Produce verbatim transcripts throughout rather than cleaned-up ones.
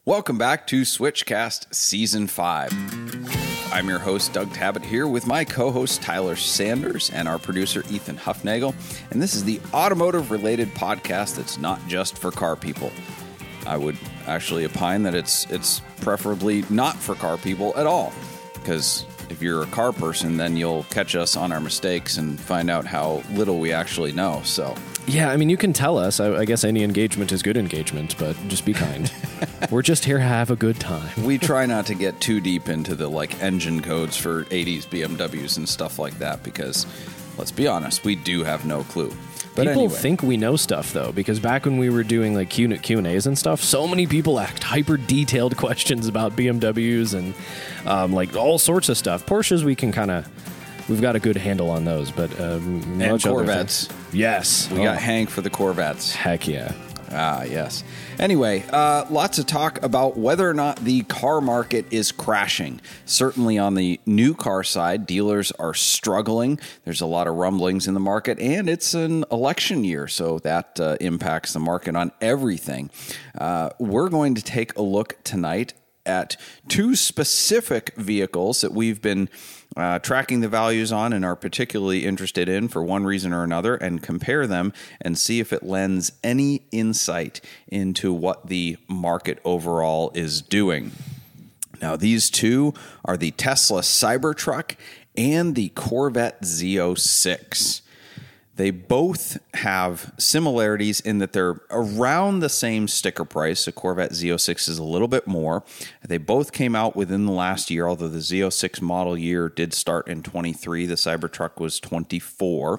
Welcome back to Switchcast Season five. I'm your host, Doug Tabbitt, here with my co-host, Tyler Sanders, and our producer, Ethan Huffnagel. And this is the automotive-related podcast that's not just for car people. I would actually opine that it's it's preferably not for car people at all, because if you're a car person, then you'll catch us on our mistakes and find out how little we actually know. So, yeah, I mean, you can tell us. I, I guess any engagement is good engagement, but just be kind. We're just here to have a good time. We try not to get too deep into the like engine codes for eighties B M Ws and stuff like that, because let's be honest, we do have no clue. But people anyway. think we know stuff, though, because back when we were doing like Q and A's and stuff, so many people asked hyper detailed questions about B M Ws and um, like all sorts of stuff. Porsches, we can kind of, we've got a good handle on those, but um, and Corvettes. Yes, we oh. got Hank for the Corvettes. Heck yeah. Ah, yes. Anyway, uh, lots of talk about whether or not the car market is crashing. Certainly on the new car side, dealers are struggling. There's a lot of rumblings in the market, and it's an election year, so that uh, impacts the market on everything. Uh, we're going to take a look tonight at two specific vehicles that we've been uh, tracking the values on and are particularly interested in for one reason or another, and compare them and see if it lends any insight into what the market overall is doing. Now, these two are the Tesla Cybertruck and the Corvette Z oh six. They both have similarities in that they're around the same sticker price. The Corvette Z oh six is a little bit more. They both came out within the last year, although the Z oh six model year did start in twenty-three. The Cybertruck was twenty-four.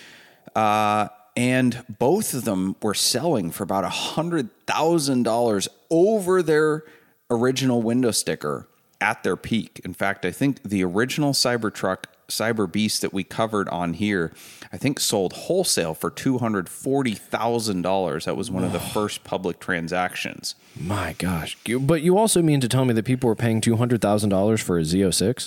Uh, and both of them were selling for about one hundred thousand dollars over their original window sticker at their peak. In fact, I think the original Cybertruck Cyber Beast that we covered on here, I think sold wholesale for two hundred forty thousand dollars. That was one Whoa. of the first public transactions. My gosh. But you also mean to tell me that people were paying two hundred thousand dollars for a Z oh six?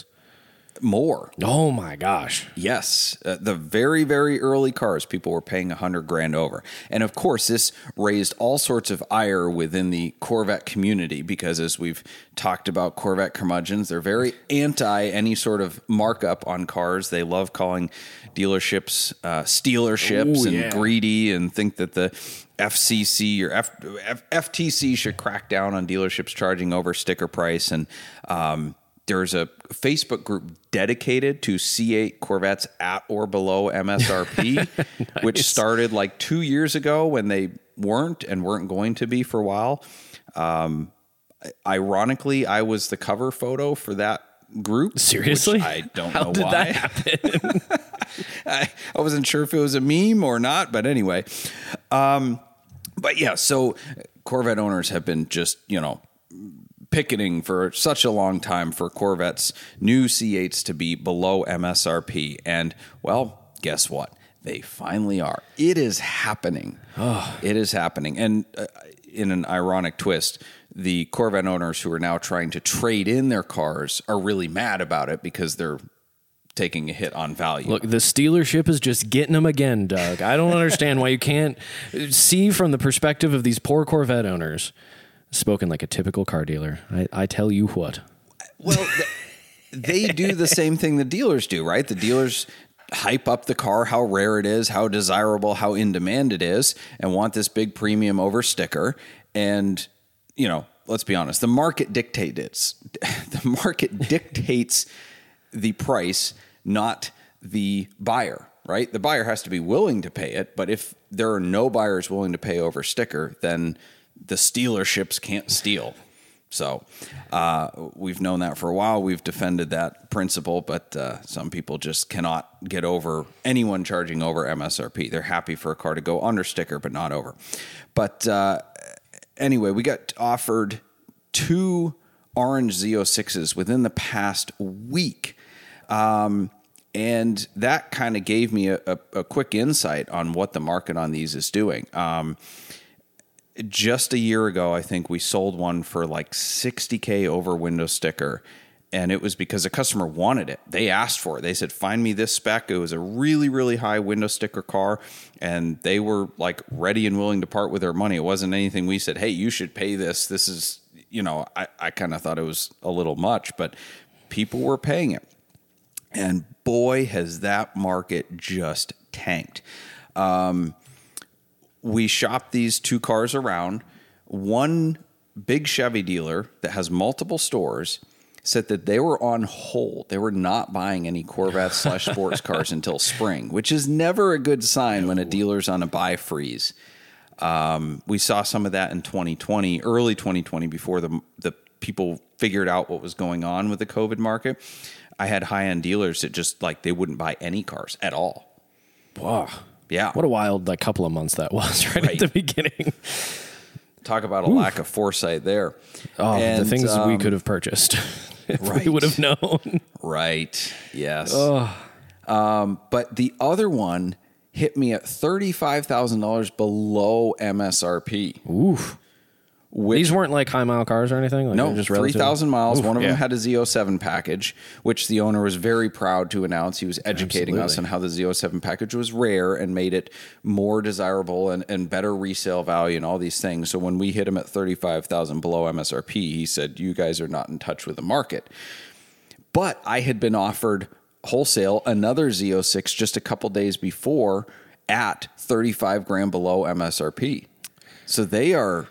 More. Oh my gosh. Yes. Uh, the very, very early cars, people were paying a hundred grand over. And of course, this raised all sorts of ire within the Corvette community, because as we've talked about Corvette curmudgeons, they're very anti any sort of markup on cars. They love calling dealerships uh, stealerships Ooh, and yeah. greedy, and think that the F C C or F- F- F T C should crack down on dealerships charging over sticker price. And, um, there's a Facebook group dedicated to C eight Corvettes at or below M S R P, nice. which started like two years ago when they weren't and weren't going to be for a while. Um, ironically, I was the cover photo for that group. Seriously? I don't How know did why. that happen? I, I wasn't sure if it was a meme or not, but anyway. Um, but yeah, so Corvette owners have been just, you know, picketing for such a long time for Corvette's new C eights to be below M S R P. And, well, guess what? They finally are. It is happening. Oh. It is happening. And uh, in an ironic twist, the Corvette owners who are now trying to trade in their cars are really mad about it, because they're taking a hit on value. Look, the stealership is just getting them again, Doug. I don't understand why you can't see from the perspective of these poor Corvette owners. Spoken like a typical car dealer. I, I tell you what. Well, they do the same thing the dealers do, right? The dealers hype up the car, how rare it is, how desirable, how in demand it is, and want this big premium over sticker. And, you know, let's be honest, the market dictates the market dictates the price, not the buyer, right? The buyer has to be willing to pay it, but if there are no buyers willing to pay over sticker, then the stealerships can't steal. So uh, we've known that for a while. We've defended that principle, but uh, some people just cannot get over anyone charging over M S R P. They're happy for a car to go under sticker, but not over. But uh, anyway, we got offered two orange Z oh sixes within the past week. Um, and that kind of gave me a, a, a quick insight on what the market on these is doing. Um, Just a year ago, I think we sold one for like sixty K over window sticker, and it was because a customer wanted it. They asked for it. They said, find me this spec. It was a really, really high window sticker car, and they were like ready and willing to part with their money. It wasn't anything we said, hey, you should pay this. This is, you know, I, I kind of thought it was a little much, but people were paying it. And boy, has that market just tanked. Um, we shopped these two cars around. One big Chevy dealer that has multiple stores said that they were on hold. They were not buying any Corvette slash sports cars until spring, which is never a good sign no. when a dealer's on a buy freeze. Um, we saw some of that in twenty twenty, early twenty twenty, before the the people figured out what was going on with the COVID market. I had high-end dealers that just, like, they wouldn't buy any cars at all. Wow. Yeah. What a wild, like, couple of months that was right, right. at the beginning. Talk about a Ooh. lack of foresight there. Oh, and, the things um, we could have purchased if right. we would have known. Right. Yes. Oh. Um, but the other one hit me at thirty-five thousand dollars below M S R P. Oof. Which, These weren't like high mile cars or anything? Like no, just three thousand miles. Oof, One of yeah. them had a Z oh seven package, which the owner was very proud to announce. He was educating Absolutely. us on how the Z oh seven package was rare and made it more desirable and, and better resale value and all these things. So when we hit him at thirty-five thousand dollars below M S R P, he said, you guys are not in touch with the market. But I had been offered wholesale another Z oh six just a couple days before at thirty-five grand below M S R P. So they are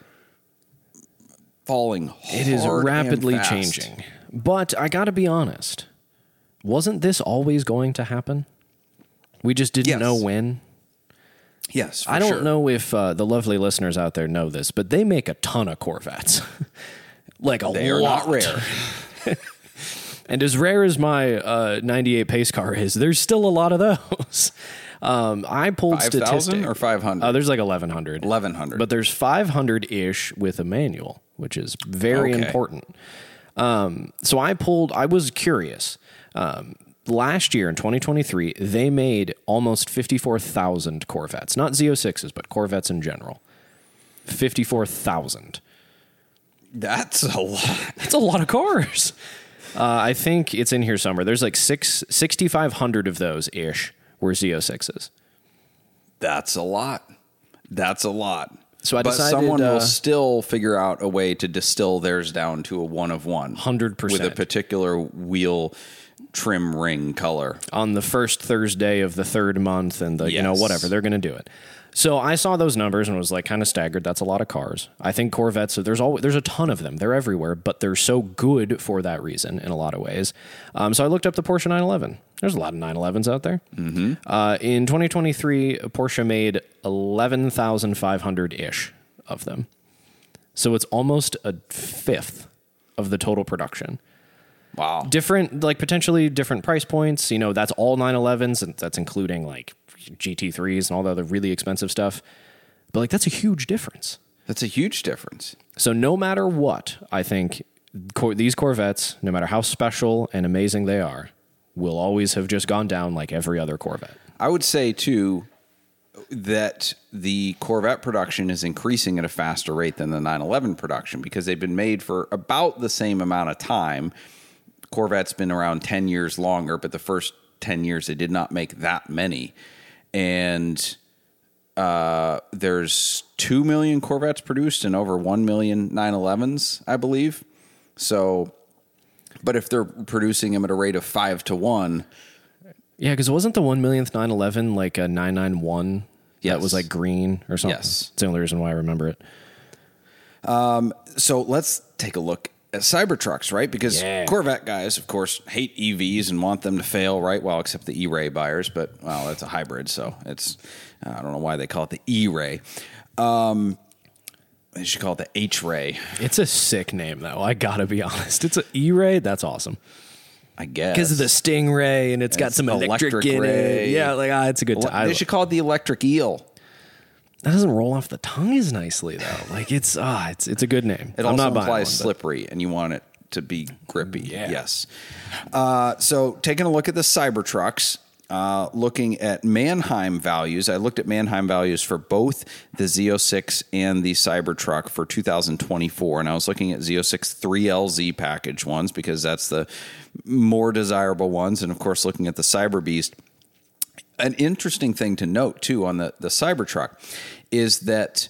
falling hard. It is rapidly and fast. changing. But I got to be honest. Wasn't this always going to happen? We just didn't yes. know when. Yes, for I don't sure. know if uh, the lovely listeners out there know this, but they make a ton of Corvettes. like a they lot. They are not rare. And as rare as my uh, ninety-eight pace car is, there's still a lot of those. Um, I pulled five statistics. thousand or five hundred? Uh, there's like eleven hundred. eleven hundred. But there's five hundred-ish with a manual, which is very okay. important. Um, so I pulled, I was curious. Um, last year in twenty twenty-three, they made almost fifty-four thousand Corvettes. Not Z oh sixes, but Corvettes in general. fifty-four thousand. That's a lot. That's a lot of cars. Uh, I think it's in here somewhere. There's like six, sixty-five hundred of those-ish were Z oh sixes. That's a lot. That's a lot. So I but decided, someone uh, will still figure out a way to distill theirs down to a one of one. one hundred percent. With a particular wheel trim ring color. On the first Thursday of the third month and the, yes. you know, whatever. They're going to do it. So I saw those numbers and was like kind of staggered. That's a lot of cars. I think Corvettes, there's always, there's a ton of them. They're everywhere, but they're so good for that reason in a lot of ways. Um, so I looked up the Porsche nine eleven. There's a lot of nine elevens out there. Mm-hmm. Uh, in twenty twenty-three, Porsche made eleven thousand five hundred-ish of them. So it's almost a fifth of the total production. Wow. Different, like potentially different price points. You know, that's all nine elevens, and that's including like G T threes and all the other really expensive stuff. But like, that's a huge difference. That's a huge difference. So no matter what, I think cor- these Corvettes, no matter how special and amazing they are, will always have just gone down like every other Corvette. I would say, too, that the Corvette production is increasing at a faster rate than the nine eleven production because they've been made for about the same amount of time. Corvette's been around ten years longer, but the first ten years they did not make that many. And uh, there's two million Corvettes produced and over one million nine elevens, I believe. So, but if they're producing them at a rate of five to one. Yeah, because wasn't the one millionth nine eleven like a nine ninety-one yes. that was like green or something? Yes. It's the only reason why I remember it. Um, so let's take a look at Cybertrucks, right? Because yeah. Corvette guys, of course, hate E Vs and want them to fail, right? Well, except the E-Ray buyers, but, well, it's a hybrid, so it's, I don't know why they call it the E-Ray. Um, they should call it the H-Ray. It's a sick name, though. I gotta be honest. It's an E-Ray? That's awesome. I guess. Because of the Stingray, and it's got It's some electric, electric in ray. it. Yeah, like, ah, it's a good time. They should call it the electric eel. That doesn't roll off the tongue as nicely, though. Like, it's, ah, it's it's a good name. It I'm also not buying implies one, slippery, and you want it to be grippy. Yeah. Yes. Uh, so taking a look at the Cybertrucks, uh, looking at Manheim values. I looked at Manheim values for both the Z oh six and the Cybertruck for two thousand twenty-four, and I was looking at Z oh six three L Z package ones because that's the more desirable ones, and of course looking at the Cyber Beast. An interesting thing to note, too, on the, the Cybertruck is that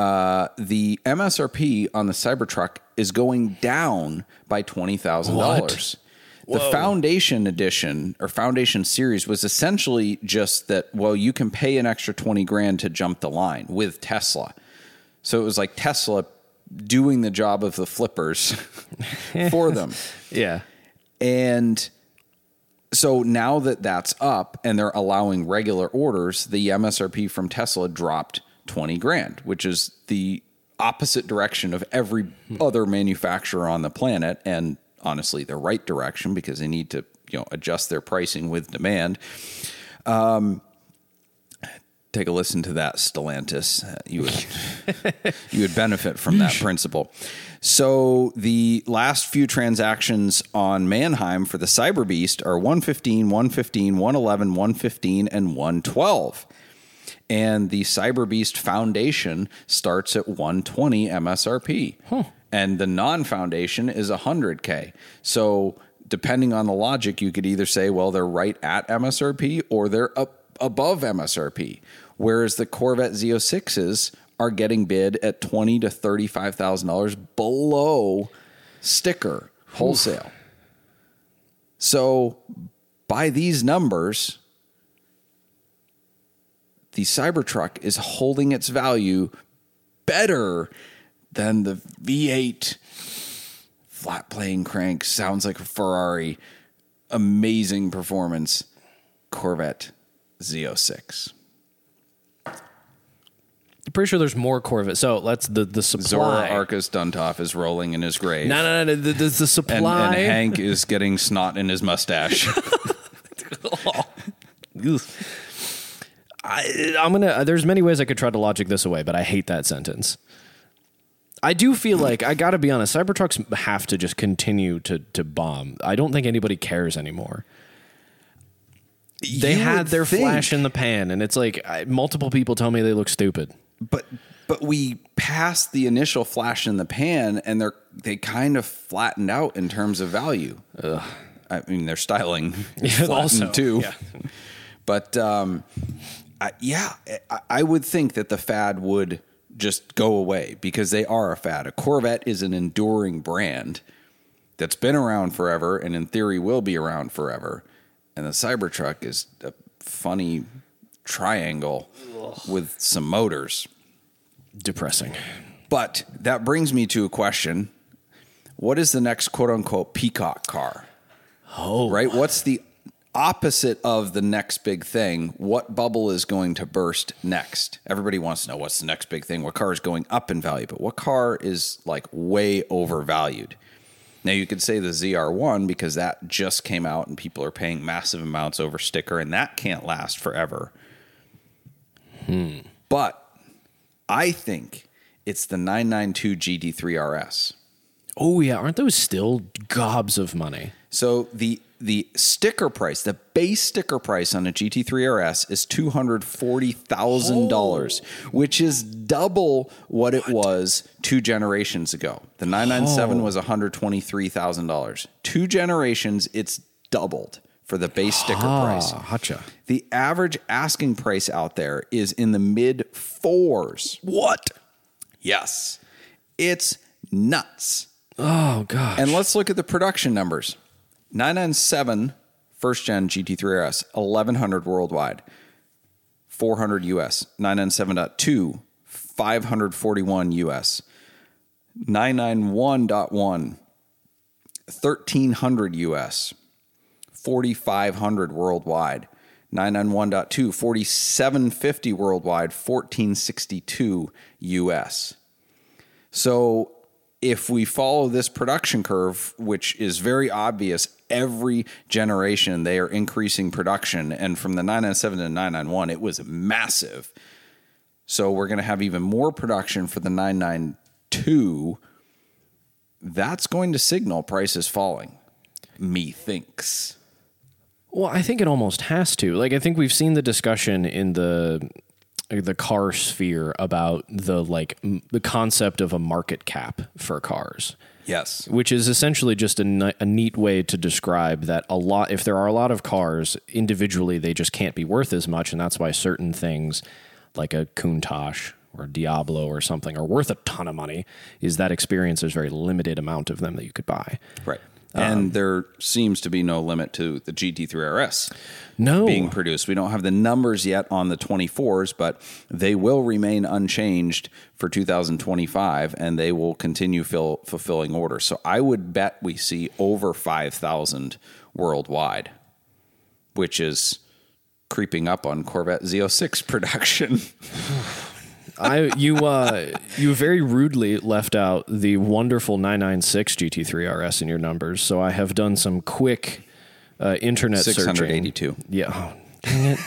uh, the M S R P on the Cybertruck is going down by twenty thousand dollars. The Foundation Edition or Foundation Series was essentially just that, well, you can pay an extra twenty grand to jump the line with Tesla. So it was like Tesla doing the job of the flippers for them. Yeah. And so now that that's up and they're allowing regular orders, the M S R P from Tesla dropped twenty grand, which is the opposite direction of every other manufacturer on the planet. And honestly, the right direction because they need to, you know, adjust their pricing with demand. Um, take a listen to that, Stellantis. Uh, you would you would benefit from that principle. So the last few transactions on Manheim for the Cyber Beast are one fifteen, one fifteen, one eleven, one fifteen, and one twelve. And the Cyber Beast Foundation starts at one twenty M S R P. Huh. And the non-foundation is one hundred K. So depending on the logic, you could either say, well, they're right at M S R P or they're up above M S R P. Whereas the Corvette Z oh sixes are getting bid at twenty thousand dollars to thirty-five thousand dollars below sticker wholesale. Oof. So by these numbers, the Cybertruck is holding its value better than the V eight flat plane crank, sounds like a Ferrari, amazing performance Corvette Z oh six. I'm pretty sure there's more Corvette. So let's the the supply. Zora Arcus Duntov is rolling in his grave. No, no, no. The, the, the supply. And, and Hank is getting snot in his mustache. I, I'm gonna. There's many ways I could try to logic this away, but I hate that sentence. I do feel like I got to be honest. Cybertrucks have to just continue to to bomb. I don't think anybody cares anymore. They You had would their think. flash in the pan, and it's like I, multiple people tell me they look stupid. But but we passed the initial flash in the pan, and they're they kind of flattened out in terms of value. Ugh. I mean, their styling flattened also, too. Yeah. But um, I, yeah, I, I would think that the fad would just go away because they are a fad. A Corvette is an enduring brand that's been around forever and in theory will be around forever. And the Cybertruck is a funny triangle Ugh. with some motors. Depressing. But that brings me to a question. What is the next quote unquote peacock car? Oh, right. What's the opposite of the next big thing? What bubble is going to burst next? Everybody wants to know what's the next big thing. What car is going up in value? But what car is like way overvalued? Now you could say the Z R one because that just came out and people are paying massive amounts over sticker and that can't last forever. Hmm. But I think it's the nine ninety-two G T three R S. Oh yeah, aren't those still gobs of money? So the the sticker price, the base sticker price on a G T three R S is two hundred forty thousand dollars, oh. which is double what, what it was two generations ago. The nine ninety-seven oh. was one hundred twenty-three thousand dollars. Two generations, it's doubled for the base sticker ah, price. Gotcha. The average asking price out there is in the mid fours. What? Yes. It's nuts. Oh, gosh. And let's look at the production numbers. nine ninety-seven first gen G T three R S, eleven hundred worldwide, four hundred U S. nine ninety-seven point two, five hundred forty-one U S. nine ninety-one point one, thirteen hundred U S. forty-five hundred worldwide. nine ninety-one point two, forty-seven fifty worldwide, fourteen sixty-two U S. So if we follow this production curve, which is very obvious, every generation they are increasing production. And from the nine ninety-seven to nine ninety-one, it was massive. So we're going to have even more production for the nine ninety-two. That's going to signal prices falling, methinks. Well, I think it almost has to. Like, I think we've seen the discussion in the the car sphere about the like m- the concept of a market cap for cars. Yes. Which is essentially just a, n- a neat way to describe that a lot, if there are a lot of cars individually, they just can't be worth as much. And that's why certain things like a Countach or Diablo or something are worth a ton of money, is that experience. There's very limited amount of them that you could buy. Right. And um, there seems to be no limit to the G T three R S no. being produced. We don't have the numbers yet on the twenty-fours, but they will remain unchanged for two thousand twenty-five, and they will continue fill, fulfilling orders. So I would bet we see over five thousand worldwide, which is creeping up on Corvette Z oh six production. I you uh, you very rudely left out the wonderful nine ninety-six G T three R S in your numbers, so I have done some quick uh, internet searching. six hundred eighty-two. Yeah, oh, dang it.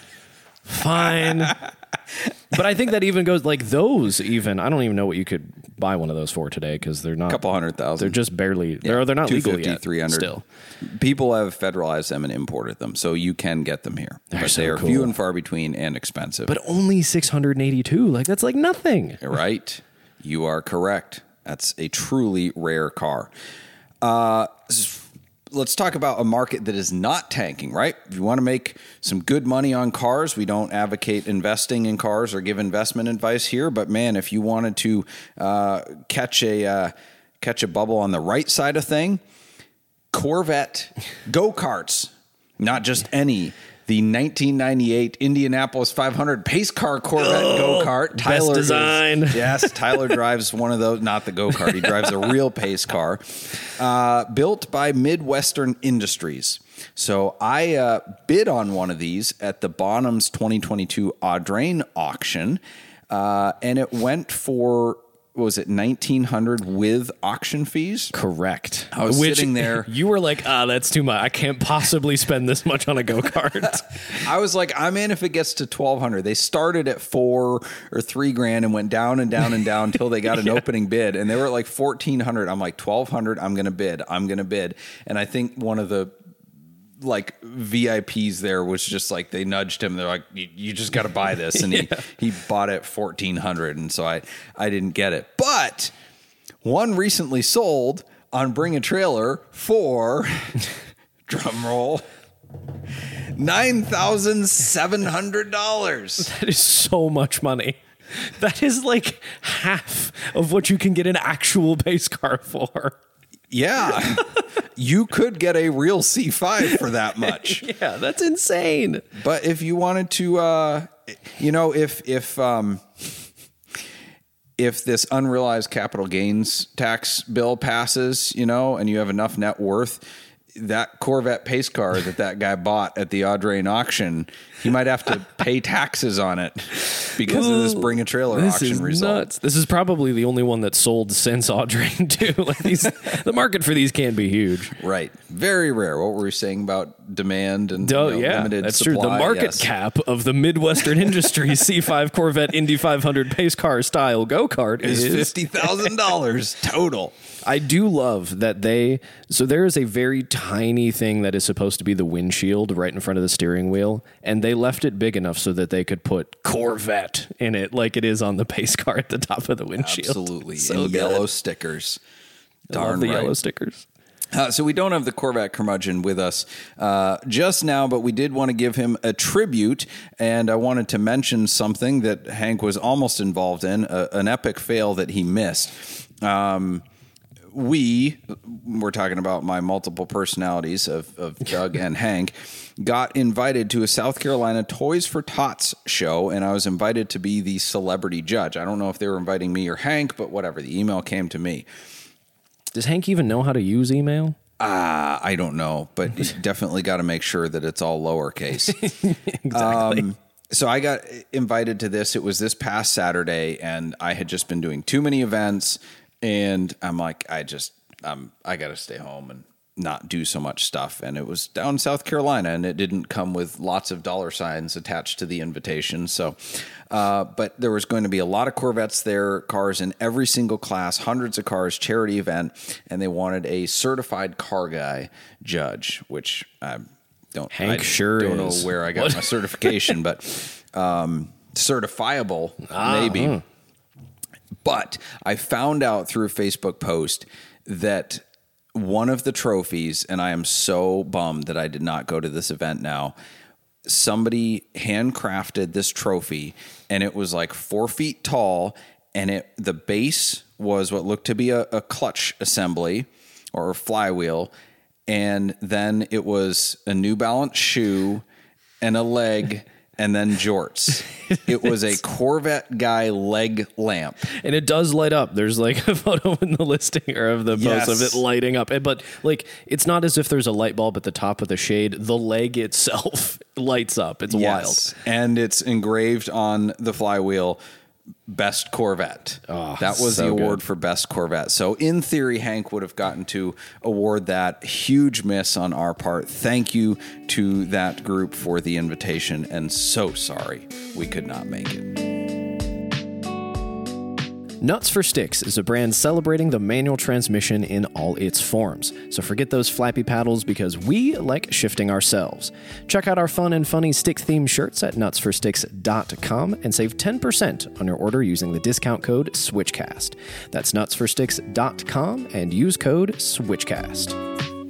Fine, but I think that even goes like those. Even I don't even know what you could buy one of those for today because they're not a couple hundred thousand. They're just barely. Yeah. They're they're not legal yet. three hundred Still, people have federalized them and imported them, so you can get them here. They're but so they are cool. few and far between and expensive. But only six hundred eighty-two. Like that's like nothing. Right? You are correct. That's a truly rare car. Uh, let's talk about a market that is not tanking, right? If you want to make some good money on cars, we don't advocate investing in cars or give investment advice here. But man, if you wanted to uh, catch a uh, catch a bubble on the right side of thing, Corvette go-karts, not just any. The nineteen ninety-eight Indianapolis five hundred pace car Corvette oh, go-kart. Tyler best design. Is, yes, Tyler drives one of those, not the go-kart. He drives a real pace car uh, built by Midwestern Industries. So I uh, bid on one of these at the Bonhams twenty twenty-two Audrain auction, uh, and it went for... what was it, nineteen hundred dollars with auction fees? Correct. I was Which, sitting there. You were like, ah, that's too much. I can't possibly spend this much on a go-kart. I was like, I'm in if it gets to twelve hundred. They started at four or three grand and went down and down and down until they got an yeah. opening bid. And they were at like fourteen hundred. I'm like, twelve hundred, I'm going to bid. I'm going to bid. And I think one of the like V I Ps there was just like, they nudged him. They're like, you, you just got to buy this. And yeah. he, he bought it fourteen hundred. And so I, I didn't get it, but one recently sold on Bring a Trailer for drum roll, nine thousand seven hundred dollars. That is so much money. That is like half of what you can get an actual pace car for. Yeah, you could get a real C five for that much. Yeah, that's insane. But if you wanted to, uh, you know, if if um, if this unrealized capital gains tax bill passes, you know, and you have enough net worth, that Corvette pace car that that guy bought at the Audrain auction, he might have to pay taxes on it because Ooh, of this Bring a Trailer this auction is result. Nuts. This is probably the only one that's sold since Audrain too. Like these, the market for these can be huge. Right. Very rare. What were we saying about demand and oh, you know, yeah, limited that's supply? True. The market yes. cap of the Midwestern Industries C five Corvette Indy five hundred pace car style go-kart is, is fifty thousand dollars total. I do love that they, so there is a very tiny thing that is supposed to be the windshield right in front of the steering wheel, and they left it big enough so that they could put Corvette in it like it is on the pace car at the top of the windshield. Absolutely. So and yellow stickers. Darn I love the right. yellow stickers. Uh, so we don't have the Corvette curmudgeon with us uh, just now, but we did want to give him a tribute, and I wanted to mention something that Hank was almost involved in, a, an epic fail that he missed. Um We, we're talking about my multiple personalities of, of Doug and Hank, got invited to a South Carolina Toys for Tots show, and I was invited to be the celebrity judge. I don't know if they were inviting me or Hank, but whatever. The email came to me. Does Hank even know how to use email? Uh, I don't know, but you definitely got to make sure that it's all lowercase. Exactly. Um, so I got invited to this. It was this past Saturday, and I had just been doing too many events. And I'm like, I just, um, I got to stay home and not do so much stuff. And it was down in South Carolina, and it didn't come with lots of dollar signs attached to the invitation. So, uh, but there was going to be a lot of Corvettes there, cars in every single class, hundreds of cars, charity event. And they wanted a certified car guy judge, which I don't, Hank I sure don't is. know where I got What? my certification, but um, certifiable, ah, maybe. Hmm. But I found out through a Facebook post that one of the trophies, and I am so bummed that I did not go to this event now, somebody handcrafted this trophy, and it was like four feet tall, and it the base was what looked to be a, a clutch assembly or a flywheel, and then it was a New Balance shoe and a leg and then jorts. It was a Corvette guy leg lamp. And it does light up. There's like a photo in the listing or of the Yes. post of it lighting up. But like, it's not as if there's a light bulb at the top of the shade. The leg itself lights up. It's Yes. And it's engraved on the flywheel, Best Corvette. Oh, that was so the award good. for Best Corvette. So in theory, Hank would have gotten to award that. Huge miss on our part. Thank you to that group for the invitation, and so sorry we could not make it. Nuts for Sticks is a brand celebrating the manual transmission in all its forms. So forget those flappy paddles because we like shifting ourselves. Check out our fun and funny stick-themed shirts at nuts for sticks dot com and save ten percent on your order using the discount code SWITCHCAST. That's nuts for sticks dot com and use code SWITCHCAST.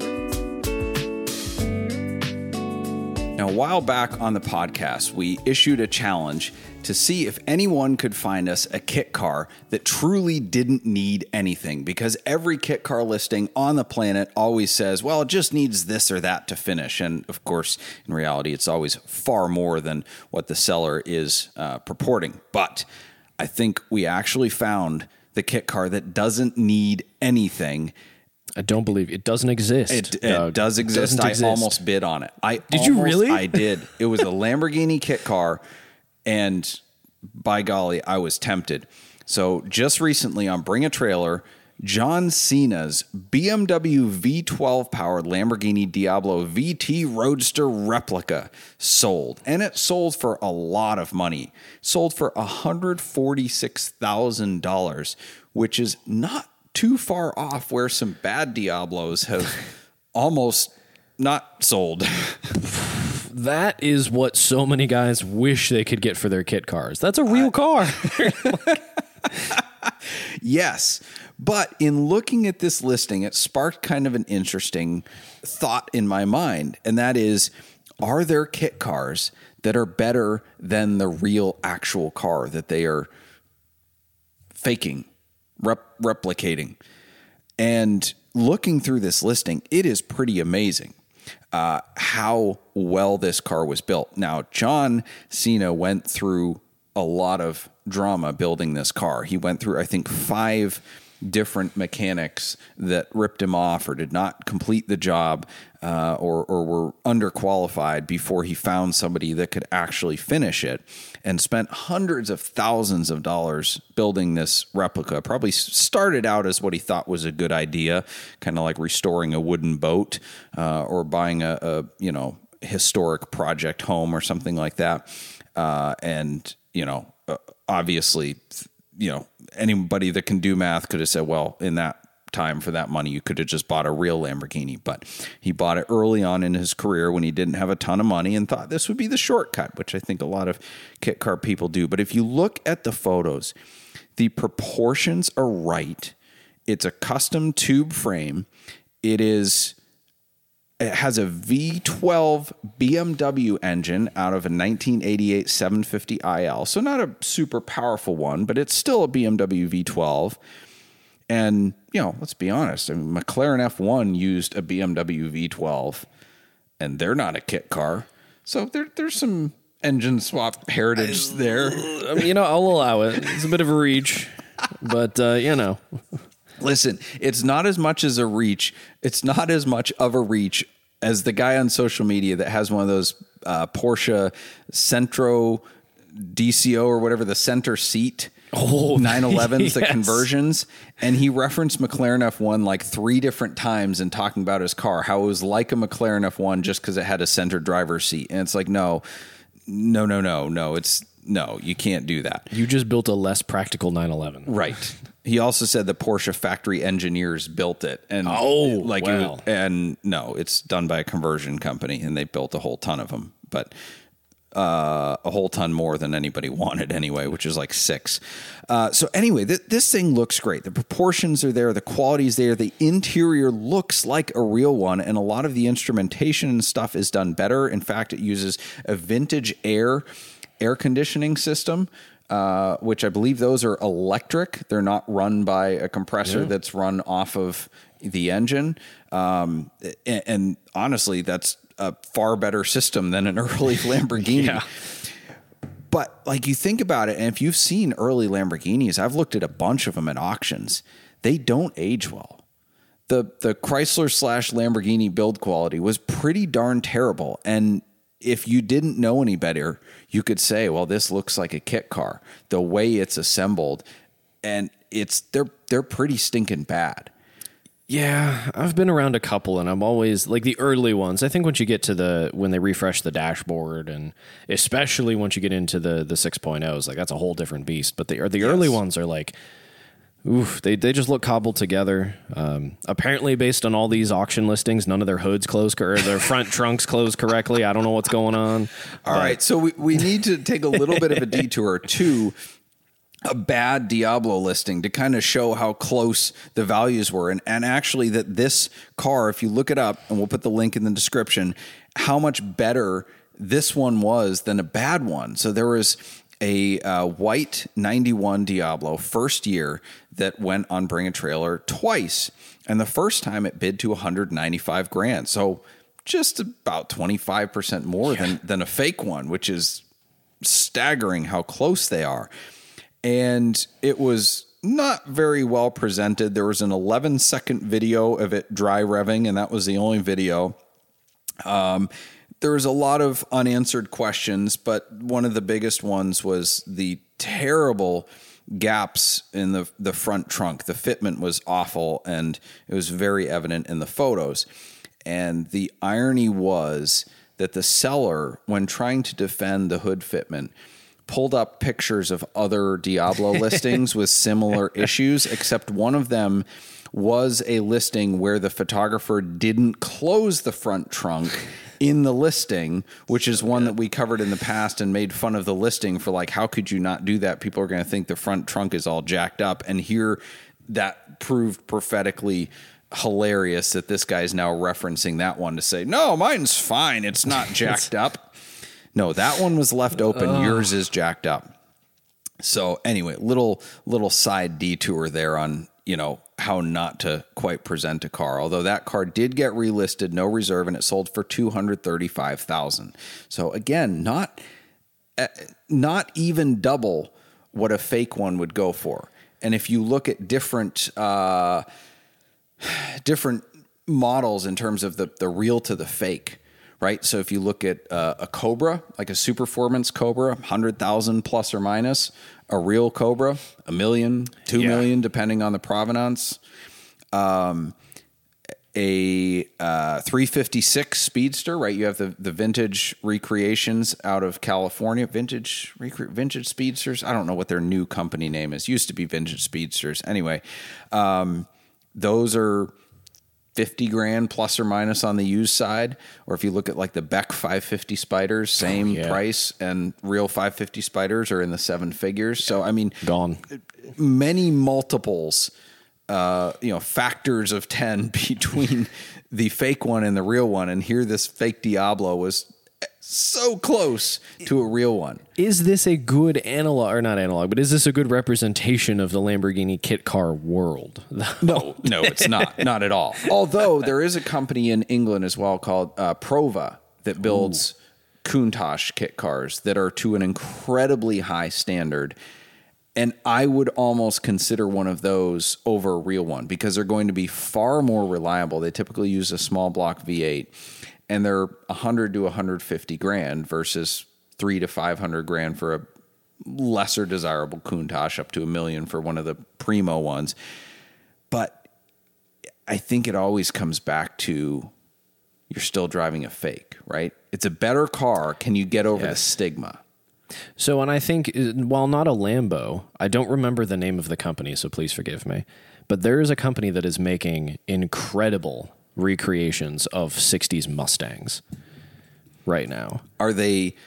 Now, a while back on the podcast, we issued a challenge to see if anyone could find us a kit car that truly didn't need anything, because every kit car listing on the planet always says, well, it just needs this or that to finish. And of course, in reality, it's always far more than what the seller is uh, purporting. But I think we actually found the kit car that doesn't need anything. I don't believe it doesn't exist. It, it No, does exist. doesn't I exist. almost bid on it. I Did you almost- really? I did. It was a Lamborghini kit car, and by golly, I was tempted. So just recently on Bring a Trailer, John Cena's B M W V twelve powered Lamborghini Diablo V T Roadster replica sold, and it sold for a lot of money. Sold for one hundred forty-six thousand dollars, which is not too far off where some bad Diablos have almost not sold. That is what so many guys wish they could get for their kit cars. That's a real car. Yes. But in looking at this listing, it sparked kind of an interesting thought in my mind. And that is, are there kit cars that are better than the real actual car that they are faking, rep- replicating? And looking through this listing, it is pretty amazing uh, how well this car was built. Now, John Cena went through a lot of drama building this car. He went through, I think, five different mechanics that ripped him off or did not complete the job uh, or, or were underqualified before he found somebody that could actually finish it, and spent hundreds of thousands of dollars building this replica. Probably started out as what he thought was a good idea, kind of like restoring a wooden boat uh, or buying a, a, you know, historic project home or something like that. Uh, and, you know, uh, obviously, you know, anybody that can do math could have said, well, in that time for that money, you could have just bought a real Lamborghini. But he bought it early on in his career when he didn't have a ton of money and thought this would be the shortcut, which I think a lot of kit car people do. But if you look at the photos, the proportions are right. It's a custom tube frame. It is... It has a V twelve B M W engine out of a nineteen eighty-eight seven fifty I L. So not a super powerful one, but it's still a B M W V twelve. And, you know, let's be honest. I mean, McLaren F one used a B M W V twelve, and they're not a kit car. So there, there's some engine swap heritage there. I mean, you know, I'll allow it. It's a bit of a reach, but, uh, you know. Listen, it's not as much as a reach. It's not as much of a reach as the guy on social media that has one of those uh, Porsche Centro D C O or whatever, the center seat Oh, nine elevens, the yes. conversions. And he referenced McLaren F one like three different times in talking about his car, how it was like a McLaren F one just because it had a center driver's seat. And it's like, no, no, no, no, no. It's no, you can't do that. You just built a less practical nine eleven. Right. He also said the Porsche factory engineers built it, and Oh, like, wow. it was- and no, it's done by a conversion company, and they built a whole ton of them. But uh, a whole ton more than anybody wanted anyway, which is like six. Uh, so anyway, th- this thing looks great. The proportions are there. The quality is there. The interior looks like a real one. And a lot of the instrumentation and stuff is done better. In fact, it uses a vintage air air conditioning system, uh, which I believe those are electric. They're not run by a compressor yeah. that's run off of the engine. Um, and, and honestly, that's a far better system than an early Lamborghini. yeah. But like you think about it, and if you've seen early Lamborghinis, I've looked at a bunch of them at auctions. They don't age well. The the Chrysler slash Lamborghini build quality was pretty darn terrible. And if you didn't know any better, you could say, well, this looks like a kit car. The way it's assembled, and it's they're they're pretty stinking bad. Yeah, I've been around a couple, and I'm always like the early ones. I think once you get to the when they refresh the dashboard, and especially once you get into the the six point ohs, like that's a whole different beast. But the the yes. early ones are like, oof, they they just look cobbled together. Um, apparently, based on all these auction listings, none of their hoods close or their front trunks close correctly. I don't know what's going on. All but. right, so we we need to take a little bit of a detour to a bad Diablo listing to kind of show how close the values were. And, and actually that this car, if you look it up, and we'll put the link in the description, how much better this one was than a bad one. So there was a uh, white ninety-one Diablo first year that went on Bring a Trailer twice. And the first time it bid to one hundred ninety-five grand. So just about twenty-five percent more yeah. than, than a fake one, which is staggering how close they are. And it was not very well presented. There was an eleven second video of it dry revving, and that was the only video. Um, there was a lot of unanswered questions, but one of the biggest ones was the terrible gaps in the, the front trunk. The fitment was awful, and it was very evident in the photos. And the irony was that the seller, when trying to defend the hood fitment, pulled up pictures of other Diablo listings with similar issues, except one of them was a listing where the photographer didn't close the front trunk in the listing, which is one that we covered in the past and made fun of the listing for, like, how could you not do that? People are going to think the front trunk is all jacked up. And here that proved prophetically hilarious that this guy's now referencing that one to say, no, mine's fine. It's not jacked up. No, that one was left open. Uh. Yours is jacked up. So anyway, little little side detour there on, you know, how not to quite present a car. Although that car did get relisted, no reserve, and it sold for two hundred thirty-five thousand dollars. So again, not uh, not even double what a fake one would go for. And if you look at different uh, different models in terms of the the real to the fake. Right. So if you look at uh, a Cobra, like a Superformance Cobra, one hundred thousand plus or minus, a real Cobra, a million, two yeah. million, depending on the provenance. Um, a uh, three fifty-six Speedster, right? You have the, the vintage recreations out of California, vintage recre- vintage Speedsters. I don't know what their new company name is. Used to be Vintage Speedsters. Anyway, um, those are fifty grand plus or minus on the used side. Or if you look at like the Beck five fifty Spiders, same oh, yeah. price, and real five fifty Spiders are in the seven figures. So, I mean, gone many multiples, uh, you know, factors of ten between the fake one and the real one. And here this fake Diablo was so close to a real one. Is this a good analog, or not analog, but is this a good representation of the Lamborghini kit car world? No, no, it's not. Not at all. Although there is a company in England as well called uh, Prova that builds Ooh. Countach kit cars that are to an incredibly high standard. And I would almost consider one of those over a real one because they're going to be far more reliable. They typically use a small block V eight. And they're one hundred to one hundred fifty grand versus three to five hundred grand for a lesser desirable Countach, up to a million for one of the primo ones. But I think it always comes back to you're still driving a fake, right? It's a better car. Can you get over yes. the stigma? So, and I think, while not a Lambo, I don't remember the name of the company, so please forgive me. But there is a company that is making incredible recreations of sixties Mustangs right now. Are they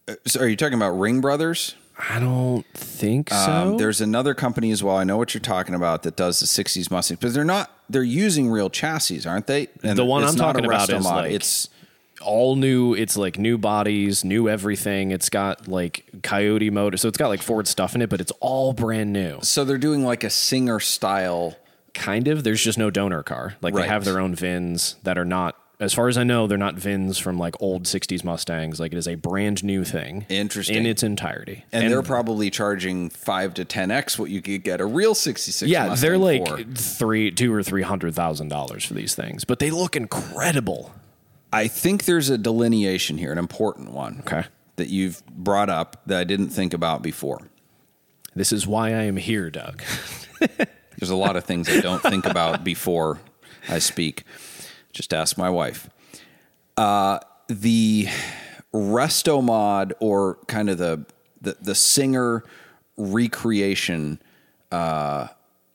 So are you talking about Ring Brothers? I don't think so. Um, there's another company as well. I know what you're talking about that does the sixties Mustangs, but they're not. They're using real chassis, aren't they? And the one it's I'm not talking a about is Restomod. like It's all new. It's like new bodies, new everything. It's got like Coyote motor, so it's got like Ford stuff in it, but it's all brand new. so they're doing like a Singer style. Kind of. There's just no donor car. Like Right. they have their own V I Ns that are not. As far as I know, they're not V I Ns from like old sixties Mustangs. Like it is a brand new thing. Interesting. In its entirety. And, they're probably charging five to ten x what you could get a real sixty-six. yeah, Mustang they're like for. three, two or three hundred thousand dollars for these things, but they look incredible. I think there's a delineation here, an important one. Okay. That you've brought up that I didn't think about before. This is why I am here, Doug. There's a lot of things I don't think about before I speak. Just ask my wife. Uh, the Restomod, or kind of the the, the Singer recreation, uh,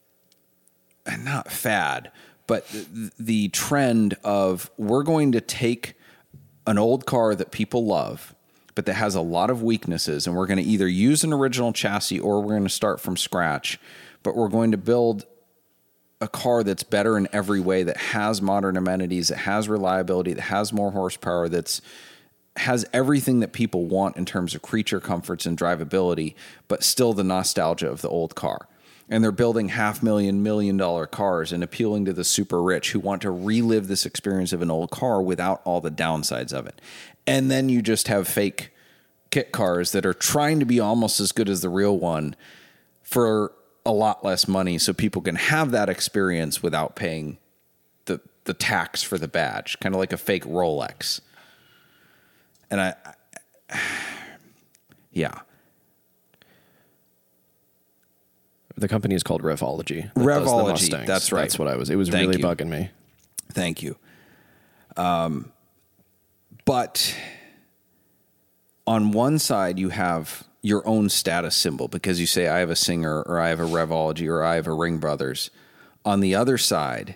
and not fad, but the, the trend of we're going to take an old car that people love, but that has a lot of weaknesses, and we're going to either use an original chassis or we're going to start from scratch, but we're going to build a car that's better in every way, that has modern amenities, that has reliability, that has more horsepower, that's has everything that people want in terms of creature comforts and drivability, but still the nostalgia of the old car. And they're building half million, million dollar cars and appealing to the super rich who want to relive this experience of an old car without all the downsides of it. And then you just have fake kit cars that are trying to be almost as good as the real one for a lot less money, so people can have that experience without paying the the tax for the badge, kind of like a fake Rolex. And I, I yeah, The company is called Revology. that does the Revology, Mustangs. that's right. That's what I was. It was Thank really you. bugging me. Thank you. Um, but on one side, you have your own status symbol because you say, I have a Singer, or I have a Revology, or I have a Ring Brothers. On the other side,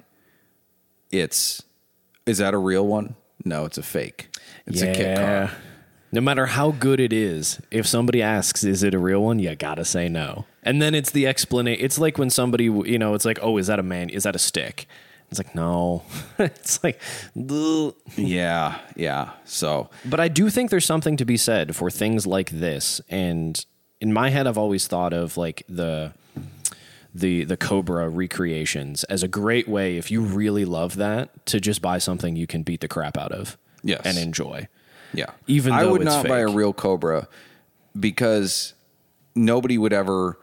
it's, is that a real one? No, it's a fake. It's yeah. a kit car. No matter how good it is, if somebody asks, is it a real one? You gotta say no. And then it's the explanation. It's like when somebody, you know, it's like, oh, is that a man? Is that a stick? It's like, no. It's like, ugh. Yeah, yeah. So, But I do think there's something to be said for things like this. And in my head, I've always thought of like the the the Cobra recreations as a great way, if you really love that, to just buy something you can beat the crap out of. Yes. And enjoy. yeah. Even I though would it's not buy a fake. real Cobra because nobody would ever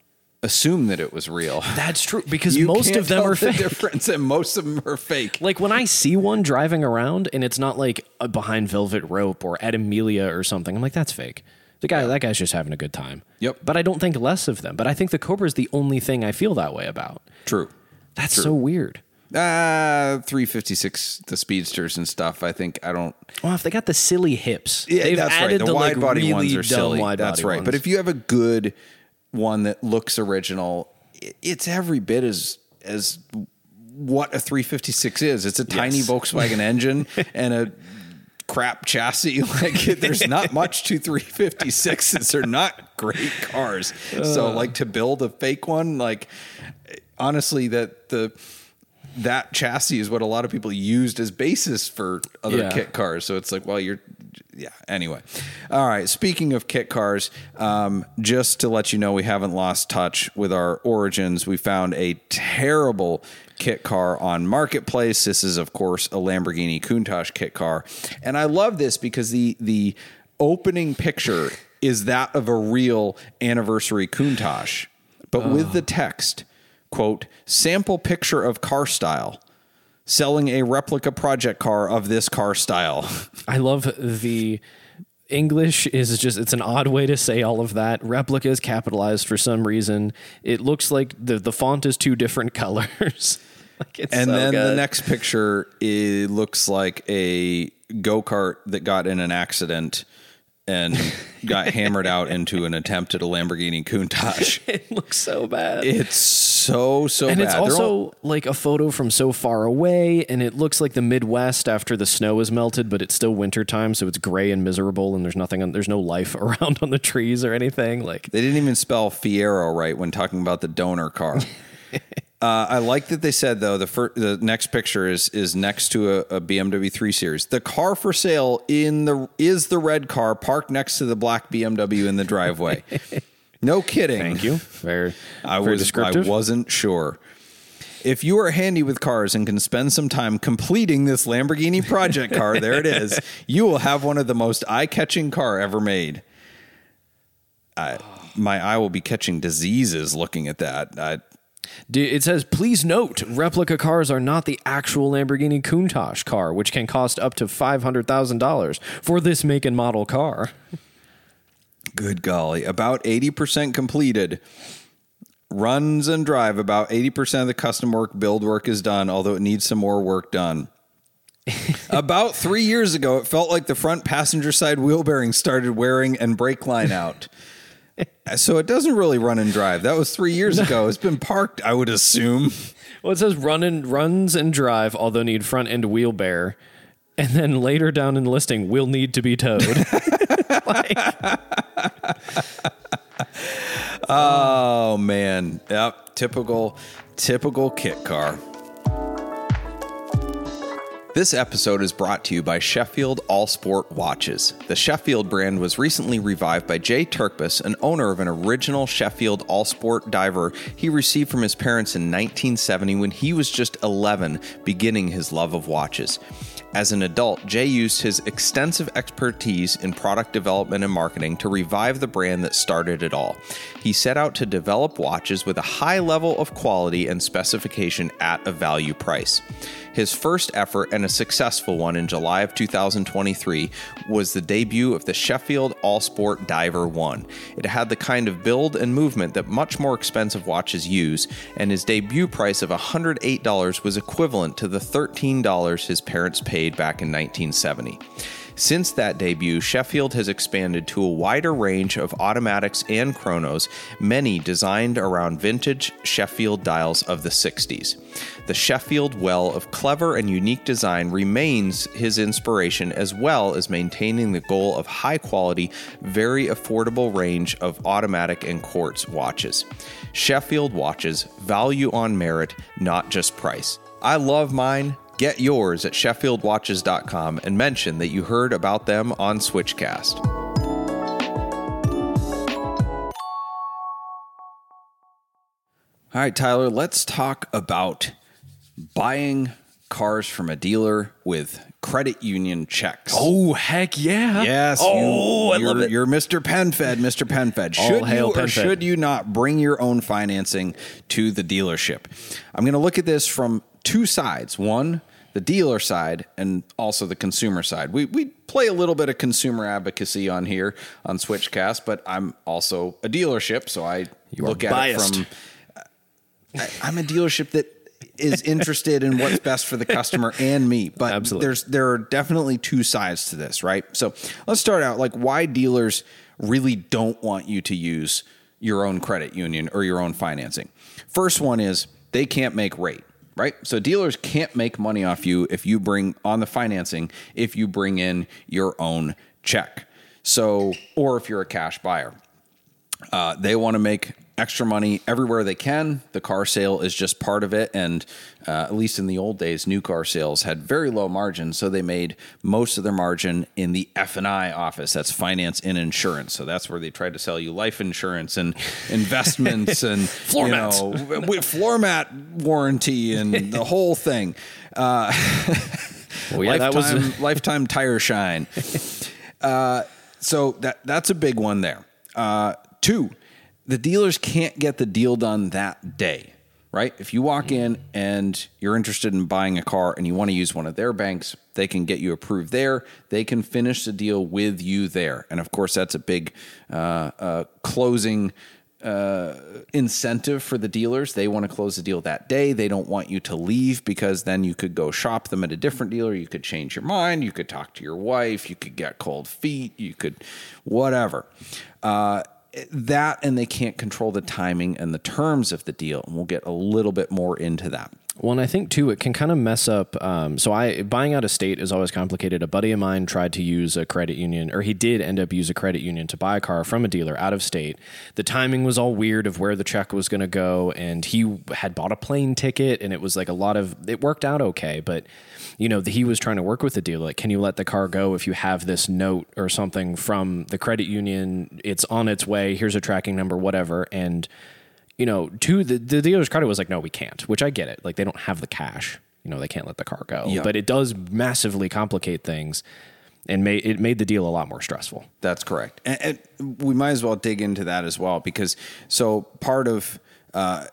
assume that it was real. That's true, because You most can't of them tell are the fake. difference, and most of them are fake. Like when I see one driving around and it's not like a behind velvet rope or at Amelia or something, I'm like, that's fake. The guy, that guy's just having a good time. Yep. But I don't think less of them. But I think the Cobra is the only thing I feel that way about. True. That's True. so weird. Uh, three fifty-six, the speedsters and stuff. I think I don't. Well, if they got the silly hips, Yeah, they've that's right. added The, the, wide like, body really ones are dumb silly. wide That's body right. ones. But if you have a good one that looks original, i- it's every bit as as what a three fifty-six is. It's a tiny Yes. Volkswagen engine and a crap chassis. Like there's not much to three fifty-sixes. They're not great cars. So like to build a fake one, like honestly, that the that chassis is what a lot of people used as basis for other Yeah. kit cars. So it's like, well, you're, yeah. Anyway, all right. Speaking of kit cars, um, just to let you know, we haven't lost touch with our origins. We found a terrible kit car on Marketplace. This is, of course, a Lamborghini Countach kit car, and I love this because the the opening picture is that of a real anniversary Countach, but with the text. Quote, sample picture of car style, selling a replica project car of this car style. I love the English is just, it's an odd way to say all of that. Replica is capitalized for some reason. It looks like the, the font is two different colors. Like it's And so then good. the next picture, it looks like a go-kart that got in an accident and got hammered out into an attempt at a Lamborghini Countach. It looks so bad. It's so, so and bad. it's They're also all- like a photo from so far away, and it looks like the Midwest after the snow is melted, but it's still wintertime, so it's gray and miserable, and there's nothing, on, there's no life around on the trees or anything. Like they didn't even spell Fiero right when talking about the donor car. Uh, I like that they said, though, the fir- the next picture is is next to a, a B M W three Series. The car for sale in the is the red car parked next to the black B M W in the driveway. No kidding. Thank you. Very, I very was descriptive. I wasn't sure. If you are handy with cars and can spend some time completing this Lamborghini project car, there it is. You will have one of the most eye-catching car ever made. I, my eye will be catching diseases looking at that. I, It says, please note, replica cars are not the actual Lamborghini Countach car, which can cost up to five hundred thousand dollars for this make and model car. Good golly. About eighty percent completed. Runs and drive. About eighty percent of the custom work, build work is done, although it needs some more work done. About three years ago, it felt like the front passenger side wheel bearing started wearing and brake line out. So it doesn't really run and drive. That was three years ago. It's been parked, I would assume. Well, it says run and, runs and drive, although need front end wheel bear. And then later down in the listing, will need to be towed. Like, oh, man. Yep. Typical, typical kit car. This episode is brought to you by Sheffield All Sport Watches. The Sheffield brand was recently revived by Jay Turkbus, an owner of an original Sheffield All Sport diver he received from his parents in nineteen seventy when he was just eleven, beginning his love of watches. As an adult, Jay used his extensive expertise in product development and marketing to revive the brand that started it all. He set out to develop watches with a high level of quality and specification at a value price. His first effort, and a successful one in July of two thousand twenty-three, was the debut of the Sheffield All Sport Diver one. It had the kind of build and movement that much more expensive watches use, and his debut price of one hundred eight dollars was equivalent to the thirteen dollars his parents paid back in nineteen seventy. Since that debut, Sheffield has expanded to a wider range of automatics and chronos, many designed around vintage Sheffield dials of the sixties. The Sheffield well of clever and unique design remains his inspiration, as well as maintaining the goal of high quality, very affordable range of automatic and quartz watches. Sheffield watches, value on merit, not just price. I love mine. Get yours at sheffield watches dot com and mention that you heard about them on Switchcast. All right, Tyler, let's talk about buying cars from a dealer with credit union checks. oh, heck yeah. Yes. Oh, I you, love you're, it. You're Mister PenFed, Mister PenFed. All Should hail you or PenFed. should you not bring your own financing to the dealership? I'm going to look at this from two sides. One, the dealer side, and also the consumer side. We we play a little bit of consumer advocacy on here on Switchcast, but I'm also a dealership, so I You are look at biased. it from... I, I'm a dealership that is interested in what's best for the customer and me. But Absolutely. there's there are definitely two sides to this, right? So let's start out like why dealers really don't want you to use your own credit union or your own financing. First one is they can't make rate, right? So dealers can't make money off you if you bring on the financing, if you bring in your own check. So, or if you're a cash buyer. Uh, they want to make extra money everywhere they can. The car sale is just part of it. And uh, at least in the old days, new car sales had very low margins. So they made most of their margin in the F and I office. That's finance and insurance. So that's where they tried to sell you life insurance and investments and Floor you mats. know, with floor mat warranty and the whole thing. Uh, Well, yeah, that lifetime, was lifetime tire shine. Uh, so that that's a big one there. Uh, two, the dealers can't get the deal done that day, right? If you walk in and you're interested in buying a car and you want to use one of their banks, they can get you approved there. They can finish the deal with you there. And of course, that's a big uh, uh, closing uh, incentive for the dealers. They want to close the deal that day. They don't want you to leave because then you could go shop them at a different dealer. You could change your mind. You could talk to your wife. You could get cold feet. You could whatever. Uh, that, and they can't control the timing and the terms of the deal. And we'll get a little bit more into that. Well, and I think, too, it can kind of mess up. Um, so I buying out of state is always complicated. A buddy of mine tried to use a credit union, or he did end up use a credit union to buy a car from a dealer out of state. The timing was all weird of where the check was going to go, and he had bought a plane ticket, and it was like a lot of, it worked out okay, but, you know, he was trying to work with the dealer. Like, can you let the car go if you have this note or something from the credit union? It's on its way. Here's a tracking number, whatever. And you know, to the, the dealer's credit was like, no, we can't, which I get it. Like, they don't have the cash. You know, they can't let the car go. Yeah. But it does massively complicate things, and may, it made the deal a lot more stressful. That's correct. And, and we might as well dig into that as well, because so part of uh,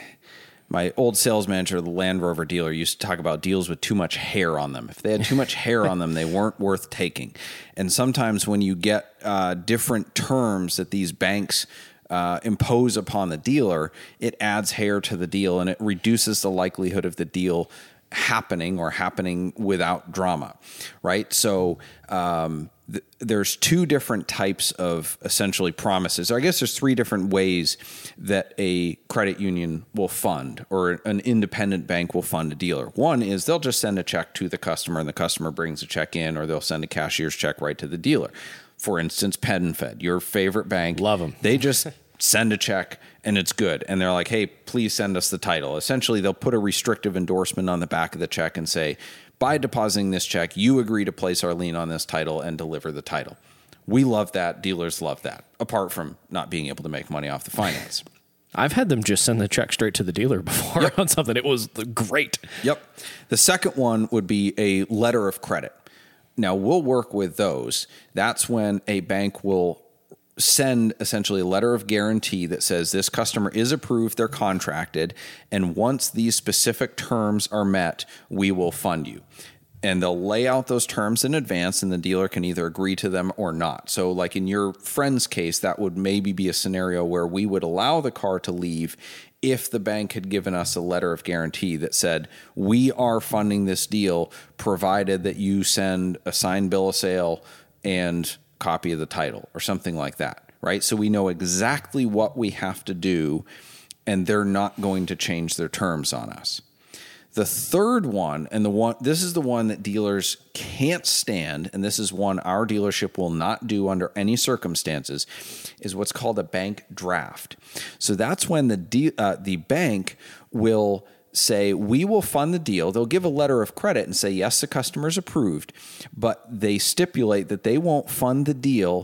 my old sales manager, the Land Rover dealer, used to talk about deals with too much hair on them. If they had too much hair on them, they weren't worth taking. And sometimes when you get uh, different terms that these banks Uh, impose upon the dealer, it adds hair to the deal, and it reduces the likelihood of the deal happening or happening without drama, right? So um, th- there's two different types of essentially promises. Or I guess there's three different ways that a credit union will fund, or an independent bank will fund a dealer. One is they'll just send a check to the customer, and the customer brings a check in, or they'll send a cashier's check right to the dealer. For instance, PenFed, your favorite bank. Love them. They just send a check and it's good. And they're like, hey, please send us the title. Essentially, they'll put a restrictive endorsement on the back of the check and say, by depositing this check, you agree to place our lien on this title and deliver the title. We love that. Dealers love that, apart from not being able to make money off the finance. I've had them just send the check straight to the dealer before yep. on something. It was great. Yep. The second one would be a letter of credit. Now, we'll work with those. That's when a bank will send essentially a letter of guarantee that says this customer is approved, they're contracted, and once these specific terms are met, we will fund you. And they'll lay out those terms in advance, and the dealer can either agree to them or not. So like in your friend's case, that would maybe be a scenario where we would allow the car to leave if the bank had given us a letter of guarantee that said, we are funding this deal provided that you send a signed bill of sale and copy of the title or something like that, right? So we know exactly what we have to do, and they're not going to change their terms on us. The third one, and the one, this is the one that dealers can't stand, and this is one our dealership will not do under any circumstances, is what's called a bank draft. So that's when the de- uh, the bank will say, we will fund the deal. They'll give a letter of credit and say, yes, the customer's approved, but they stipulate that they won't fund the deal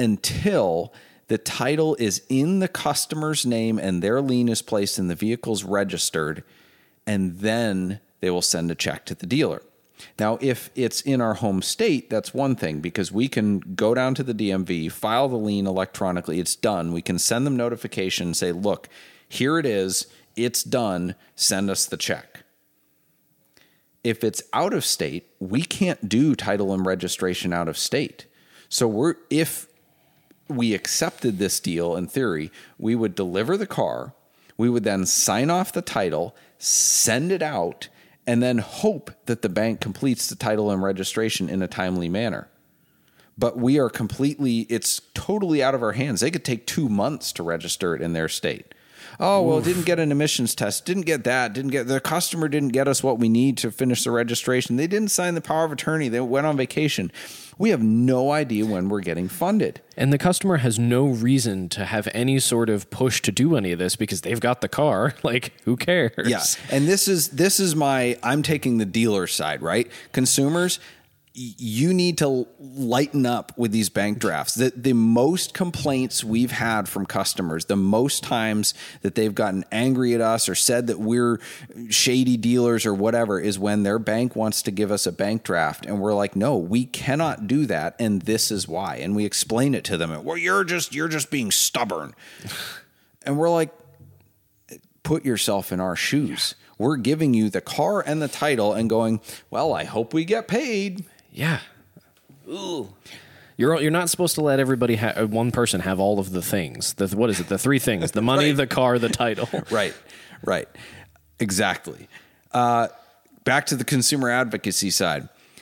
until the title is in the customer's name and their lien is placed and the vehicle's registered, and then they will send a check to the dealer. Now, if it's in our home state, that's one thing, because we can go down to the D M V, file the lien electronically. It's done. We can send them notification and say, look, here it is. It's done. Send us the check. If it's out of state, we can't do title and registration out of state. So we're if we accepted this deal, in theory, we would deliver the car. We would then sign off the title, send it out, and then hope that the bank completes the title and registration in a timely manner. But we are completely, it's totally out of our hands. They could take two months to register it in their state. Oh, well, Oof. didn't get an emissions test, didn't get that, didn't get, the customer didn't get us what we need to finish the registration. They didn't sign the power of attorney. They went on vacation. We have no idea when we're getting funded. And the customer has no reason to have any sort of push to do any of this because they've got the car. Like, who cares? Yeah. And this is, this is my, I'm taking the dealer side, right? Consumers, you need to lighten up with these bank drafts. The, the most complaints we've had from customers, the most times that they've gotten angry at us or said that we're shady dealers or whatever, is when their bank wants to give us a bank draft. And we're like, no, we cannot do that. And this is why. And we explain it to them. Well, you're just, you're just being stubborn. And we're like, put yourself in our shoes. We're giving you the car and the title and going, well, I hope we get paid. Yeah. Ooh. You're you're not supposed to let everybody ha- one person have all of the things. The, what is it? The three things: the money, right. the car, the title. Right. Right. Exactly. Uh, back to the consumer advocacy side.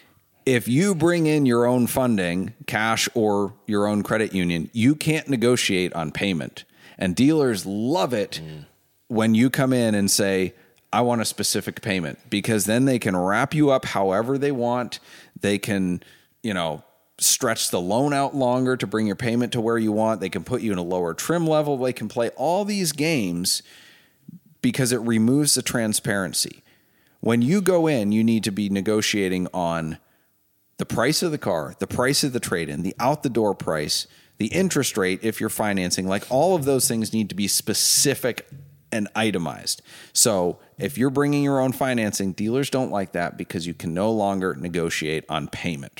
if you bring in your own funding, cash or your own credit union, you can't negotiate on payment. And dealers love it mm. when you come in and say, I want a specific payment, because then they can wrap you up however they want. They can, you know, stretch the loan out longer to bring your payment to where you want. They can put you in a lower trim level. They can play all these games because it removes the transparency. When you go in, you need to be negotiating on the price of the car, the price of the trade-in, the out-the-door price, the interest rate if you're financing. Like, all of those things need to be specific and itemized. So if you're bringing your own financing, dealers don't like that because you can no longer negotiate on payment.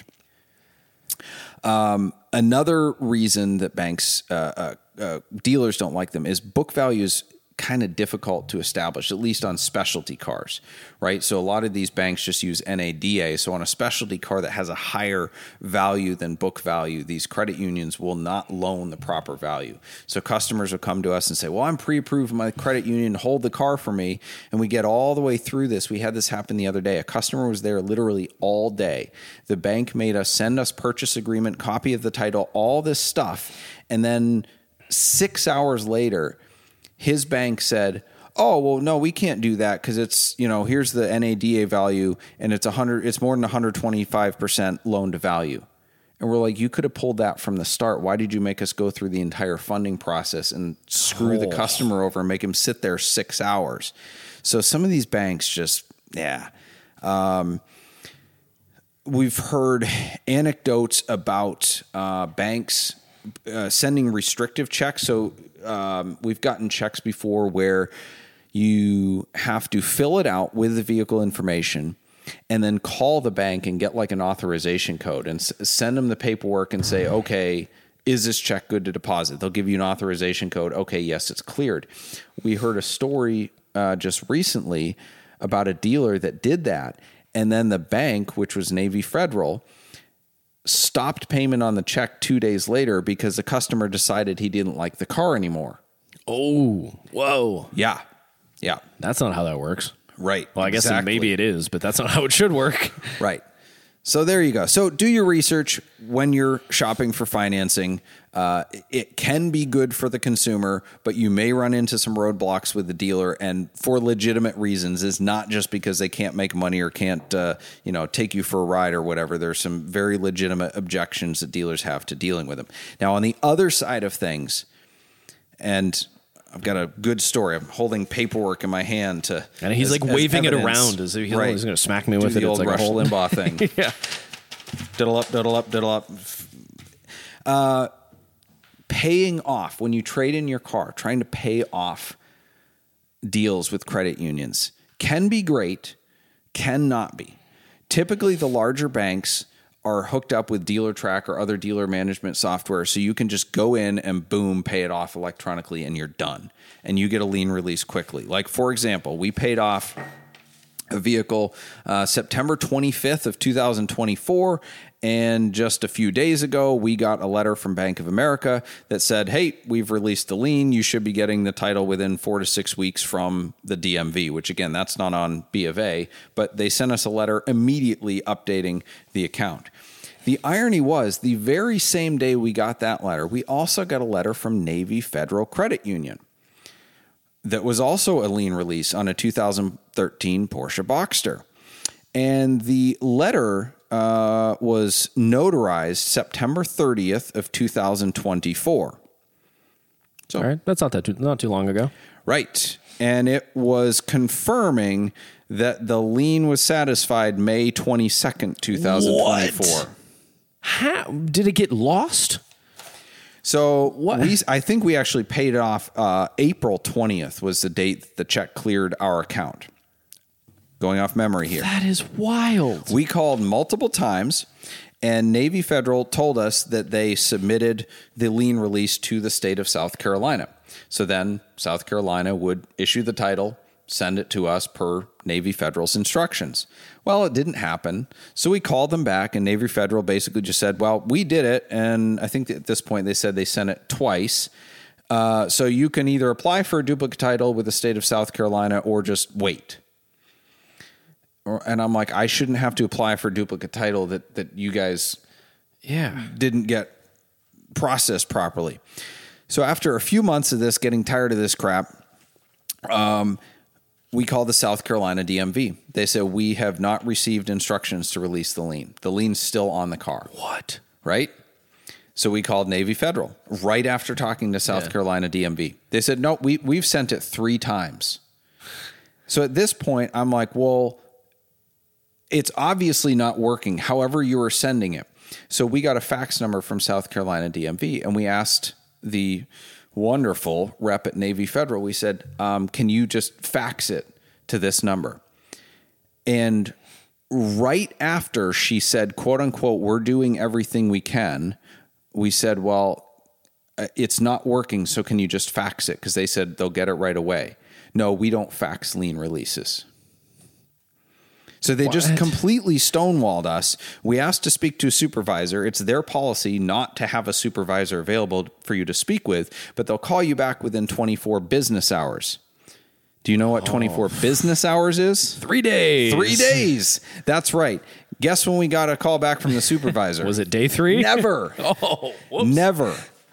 Um, another reason that banks, uh, uh, uh, dealers don't like them is book values kind of difficult to establish, at least on specialty cars, right? So a lot of these banks just use N A D A. So on a specialty car that has a higher value than book value, these credit unions will not loan the proper value. So customers will come to us and say, well, I'm pre-approved my credit union to hold the car for me. And we get all the way through this. We had this happen the other day. A customer was there literally all day. The bank made us send us purchase agreement, copy of the title, all this stuff. And then six hours later, his bank said, oh, well, no, we can't do that because it's, you know, here's the N A D A value and it's one hundred, it's more than one hundred twenty-five percent loan to value. And we're like, you could have pulled that from the start. Why did you make us go through the entire funding process and screw oh. the customer over and make him sit there six hours? So some of these banks just, yeah. Um, we've heard anecdotes about uh, banks uh, sending restrictive checks. So Um, we've gotten checks before where you have to fill it out with the vehicle information and then call the bank and get like an authorization code and s- send them the paperwork and say, okay, is this check good to deposit? They'll give you an authorization code. Okay, yes, it's cleared. We heard a story uh, just recently about a dealer that did that. And then the bank, which was Navy Federal, stopped payment on the check two days later because the customer decided he didn't like the car anymore. Oh, whoa. Yeah. Yeah. That's not how that works. Right. Well, I exactly. guess maybe it is, but that's not how it should work. Right. So there you go. So do your research when you're shopping for financing. Uh, it can be good for the consumer, but you may run into some roadblocks with the dealer, and for legitimate reasons. Is not just because they can't make money or can't, uh, you know, take you for a ride or whatever. There's some very legitimate objections that dealers have to dealing with them. Now, on the other side of things, and I've got a good story. I'm holding paperwork in my hand to, and he's as, like waving it around as if he's right. going to smack me with Do it. the It's old like Rush a whole Limbaugh thing. Yeah. Diddle up, diddle up, diddle up. Uh, paying off when you trade in your car, trying to pay off deals with credit unions can be great, cannot be. Typically, the larger banks are hooked up with DealerTrack or other dealer management software, so you can just go in and boom, pay it off electronically, and you're done. And you get a lien release quickly. Like, for example, we paid off a vehicle uh, September twenty-fifth of two thousand twenty-four, and just a few days ago, we got a letter from Bank of America that said, hey, we've released the lien. You should be getting the title within four to six weeks from the D M V, which, again, that's not on B of A, but they sent us a letter immediately updating the account. The irony was, the very same day we got that letter, we also got a letter from Navy Federal Credit Union that was also a lien release on a two thousand thirteen Porsche Boxster. And the letter uh, was notarized September thirtieth of two thousand twenty-four. So, all right, that's not that too, not too long ago. Right. And it was confirming that the lien was satisfied May twenty-second, two thousand twenty-four. What? How did it get lost? So what? We, I think we actually paid it off uh, April twentieth was the date the check cleared our account. Going off memory here. That is wild. We called multiple times, and Navy Federal told us that they submitted the lien release to the state of South Carolina. So then South Carolina would issue the title, send it to us per Navy Federal's instructions. Well, it didn't happen. So we called them back, and Navy Federal basically just said, well, we did it. And I think at this point they said they sent it twice. Uh, so you can either apply for a duplicate title with the state of South Carolina or just wait. or, and I'm like, I shouldn't have to apply for duplicate title that that you guys Yeah. didn't get processed properly. So after a few months of this, getting tired of this crap, um, we called the South Carolina D M V. They said, we have not received instructions to release the lien. The lien's still on the car. What? Right? So we called Navy Federal right after talking to South Yeah. Carolina D M V. They said, no, we, we've sent it three times. So at this point, I'm like, well, it's obviously not working, however you are sending it. So we got a fax number from South Carolina D M V, and we asked the wonderful rep at Navy Federal, we said, um, can you just fax it to this number? And right after she said, quote unquote, we're doing everything we can, we said, well, it's not working, so can you just fax it? Because they said they'll get it right away. No, we don't fax lien releases. So they What? just completely stonewalled us. We asked to speak to a supervisor. It's their policy not to have a supervisor available for you to speak with, but they'll call you back within twenty-four business hours. Do you know what twenty-four oh. business hours is? Three days. Three days. That's right. Guess when we got a call back from the supervisor? Was it day three? Never. Oh, whoops. Never.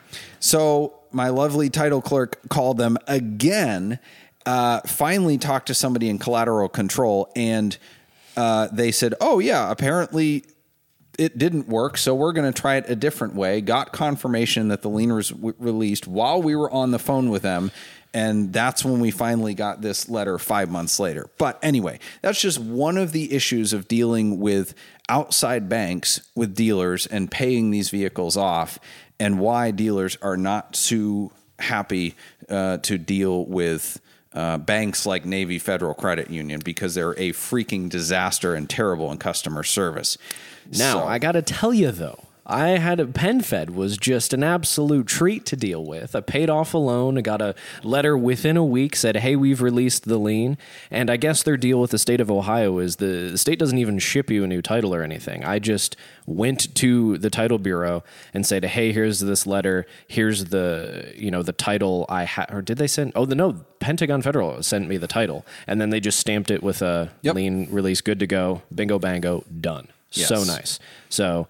So my lovely title clerk called them again, uh, finally talked to somebody in collateral control, and uh, they said, oh, yeah, apparently it didn't work, so we're going to try it a different way. Got confirmation that the lien was w- released while we were on the phone with them, and that's when we finally got this letter five months later. But anyway, that's just one of the issues of dealing with outside banks with dealers and paying these vehicles off, and why dealers are not too happy uh, to deal with uh, banks like Navy Federal Credit Union, because they're a freaking disaster and terrible in customer service. Now, So- I got to tell you, though, I had a PenFed was just an absolute treat to deal with. I paid off a loan. I got a letter within a week, said, hey, we've released the lien. And I guess their deal with the state of Ohio is the, the state doesn't even ship you a new title or anything. I just went to the title bureau and said, hey, here's this letter. Here's the, you know, the title I had, or did they send? Oh, the no, Pentagon Federal sent me the title. And then they just stamped it with a Yep. lien release, good to go, bingo, bango, done. Yes. So nice. So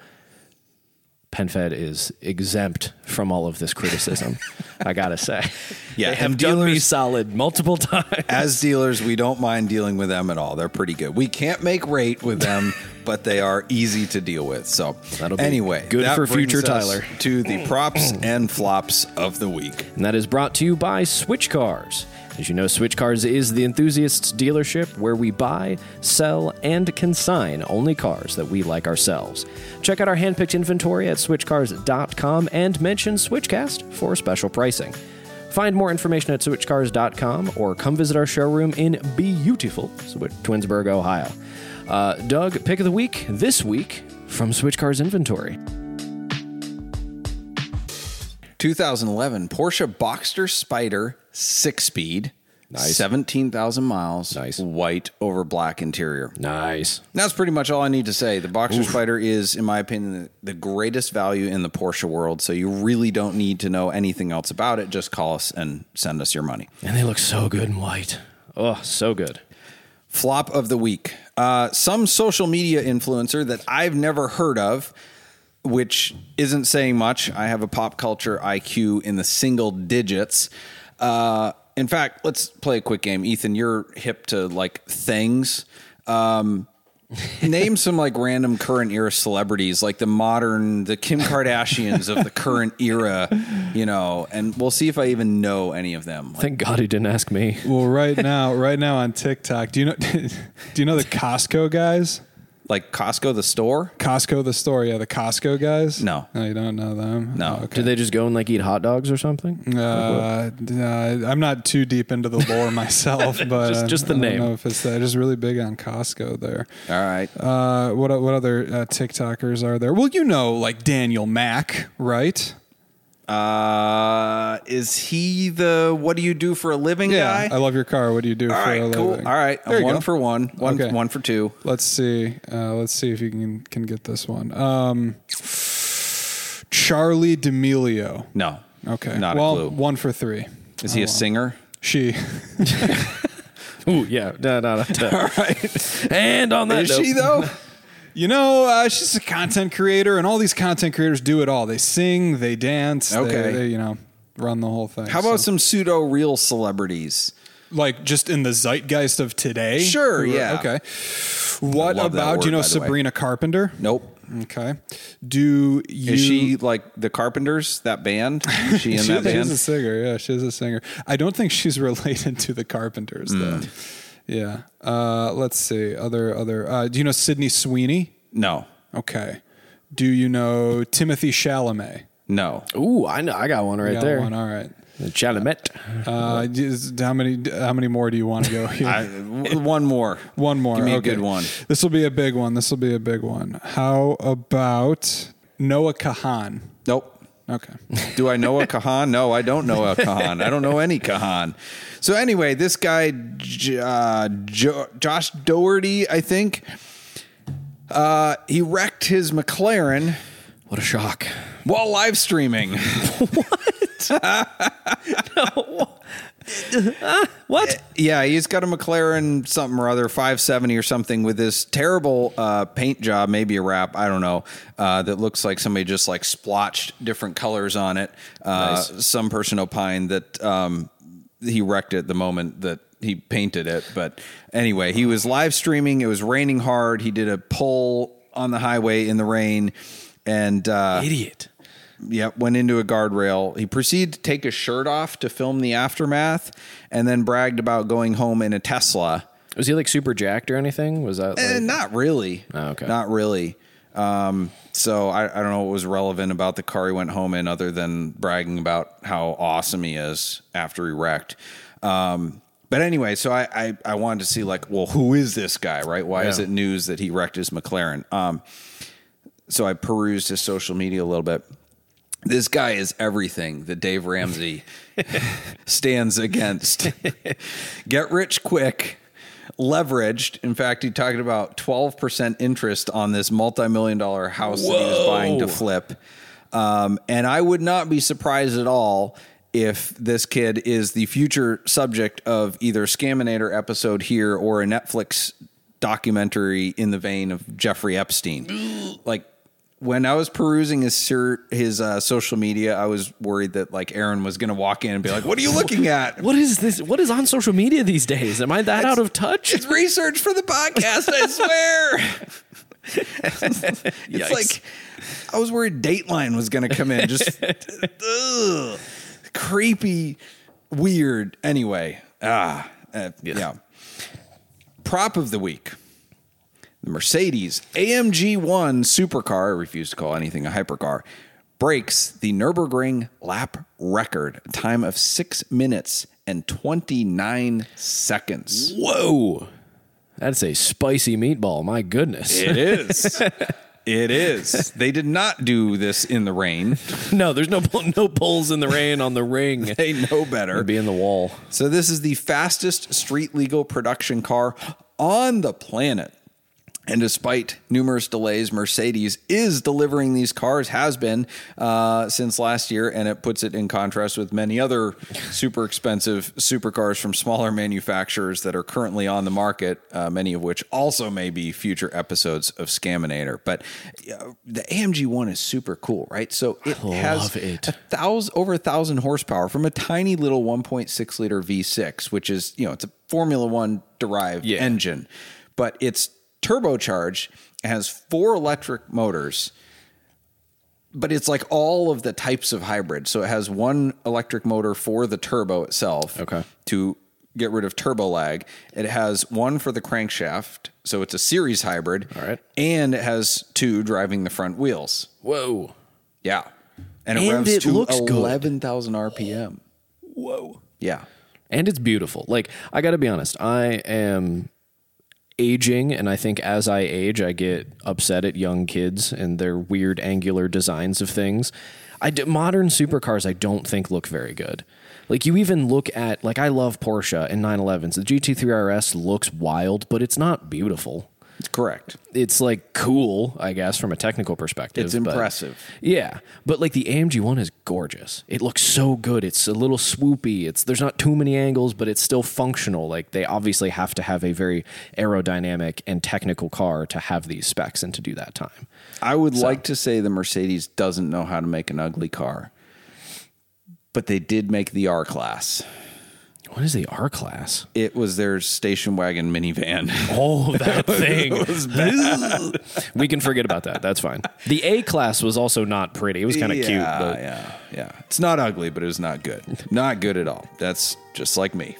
PenFed is exempt from all of this criticism, I gotta say. Yeah, they have and done me dealers- solid multiple times. As dealers, we don't mind dealing with them at all. They're pretty good. We can't make rate with them, but they are easy to deal with. So That'll be anyway, good that for brings future us Tyler. to the props and flops of the week. And that is brought to you by Switch Cars. As you know, Switch Cars is the enthusiasts dealership where we buy, sell, and consign only cars that we like ourselves. Check out our handpicked inventory at switch cars dot com and mention Switchcast for special pricing. Find more information at switch cars dot com or come visit our showroom in beautiful Twinsburg, Ohio. Uh, Doug, pick of the week this week from Switch Cars inventory. twenty eleven Porsche Boxster Spyder six-speed, Nice. seventeen thousand miles, Nice. white over black interior. Nice. That's pretty much all I need to say. The Boxster Spyder is, in my opinion, the, the greatest value in the Porsche world, so you really don't need to know anything else about it. Just call us and send us your money. And they look so good in white. Oh, so good. Flop of the week. Uh, some social media influencer that I've never heard of, which isn't saying much. I have a pop culture I Q in the single digits. Uh, in fact, let's play a quick game. Ethan, you're hip to like things. Um, name some like random current era celebrities, like the modern, the Kim Kardashians of the current era, you know, and we'll see if I even know any of them. Like, Thank God he didn't ask me. Well, right now, right now on TikTok, do you know? Do you know the Costco guys? like Costco, the store? Costco, the store, yeah, the Costco guys. No. no, you don't know them. No. Oh, okay. Do they just go and like eat hot dogs or something? Uh, uh, I'm not too deep into the lore myself, but Just- uh, just the I don't name. know if it's that. Just really big on Costco there. All right. Uh, what what other uh, TikTokers are there? Well, you know, like Daniel Mack, right? Uh, is he the what do you do for a living Yeah, guy? I love your car. What do you do All for right, a cool. living? All right, There I'm you one go. for one, one Okay. one for two. Let's see. Uh, let's see if you can can get this one. Um, Charlie D'Amelio. No, Okay. not well, a clue. one for three. Is he Oh, a well. singer? She. Ooh, yeah. No, no, no. All right. And on that Is note, she, though? You know, uh, she's a content creator, and all these content creators do it all. They sing, they dance, they- Okay. they, you know, run the whole thing. How about So- some pseudo real celebrities? like just in the zeitgeist of today? Sure, Who are- yeah. Okay. What love that about, do you word, know by the way. Sabrina Carpenter? Nope. Okay. Do you... Is she like the Carpenters, that band? Is she in She- that band? She's a singer. Yeah, she's a singer. I don't think she's related to the Carpenters, though. Yeah. Uh, let's see. Other, other, uh, do you know Sydney Sweeney? No. Okay. Do you know Timothy Chalamet? No. ooh, I know. I got one right Got there. one. All right. Chalamet. Uh, just- how many? How many more do you want to go here? I, w- one more. one more. Give me a okay. good one. This will be a big one. This will be a big one. How about Noah Kahan? Nope. Okay. Do I know a Kahan? No, I don't know a Kahan. I don't know any Kahan. So anyway, this guy, J- uh, jo- Josh Doherty, I think, uh, he wrecked his McLaren What a shock. while live streaming. What? Yeah, he's got a McLaren something or other, five seventy or something, with this terrible uh, paint job, maybe a wrap, I don't know, uh, that looks like somebody just like splotched different colors on it. Uh, Nice. Some person opined that um, he wrecked it the moment that he painted it. But anyway, he was live streaming. It was raining hard. He did a pull on the highway in the rain and uh, Idiot. Yep, went into a guardrail. He proceeded to take his shirt off to film the aftermath and then bragged about going home in a Tesla. Was he like super jacked or anything? Was that like, Eh, not really. Oh, okay. Not really. Um, so I, I don't know what was relevant about the car he went home in other than bragging about how awesome he is after he wrecked. Um, but anyway, so I, I, I wanted to see like, well, who is this guy, right? Why is Yeah. it news that he wrecked his McLaren? Um, so I perused his social media a little bit. This guy is everything that Dave Ramsey stands against. Get rich quick, leveraged. In fact, he talked about twelve percent interest on this multi-million dollar house that he was buying to flip. Um, and I would not be surprised at all if this kid is the future subject of either a Scaminator episode here or a Netflix documentary in the vein of Jeffrey Epstein. Like, when I was perusing his sur- his uh, social media, I was worried that like Aaron was going to walk in and be like, "What are you looking at?" What is this? What is on social media these days? Am I that out of touch? It's research for the podcast, I swear. It's like I was worried Dateline was going to come in, just ugh, creepy, weird. Anyway, ah, uh, yeah. Prop of the week. The Mercedes A M G one supercar, I refuse to call anything a hypercar, breaks the Nürburgring lap record, a time of six minutes and twenty-nine seconds. Whoa. That's a spicy meatball. My goodness. It is. It is. They did not do this in the rain. No, there's no no pulls in the rain on the ring. They know better. It'd be in the wall. So this is the fastest street legal production car on the planet. And despite numerous delays, Mercedes is delivering these cars, has been uh, since last year, and it puts it in contrast with many other super expensive supercars from smaller manufacturers that are currently on the market, uh, many of which also may be future episodes of Scaminator. But uh, the A M G one is super cool, right? So it has love it. a thousand, over a thousand horsepower from a tiny little one point six liter V six, which is, you know, it's a Formula One derived Yeah. engine, but it's turbocharged. It has four electric motors, but it's like all of the types of hybrid. So it has one electric motor for the turbo itself, Okay. to get rid of turbo lag. It has one for the crankshaft, so it's a series hybrid. All right. And it has two driving the front wheels. Whoa. Yeah. And it And revs it to looks good. eleven thousand R P M. Whoa. Yeah. And it's beautiful. Like, I got to be honest, I am aging, and I think as I age, I get upset at young kids and their weird angular designs of things. I do, modern supercars, I don't think look very good. Like, you even look at, like, I love Porsche and nine elevens. The G T three R S looks wild, but it's not beautiful. Correct. It's like cool, I guess, from a technical perspective. It's but- impressive. yeah, but like the A M G one is gorgeous. It looks so good. It's a little swoopy. It's there's not too many angles, but it's still functional. Like they obviously have to have a very aerodynamic and technical car to have these specs and to do that time. I would so. like to say the Mercedes doesn't know how to make an ugly car, but they did make the R-Class. What is the R-Class? It was their station wagon minivan. Oh, that thing. It was bad. We can forget about that. That's fine. The A-Class was also not pretty. It was kind of yeah, cute. But yeah, yeah. It's not ugly, but it was not good. Not good at all. That's just like me.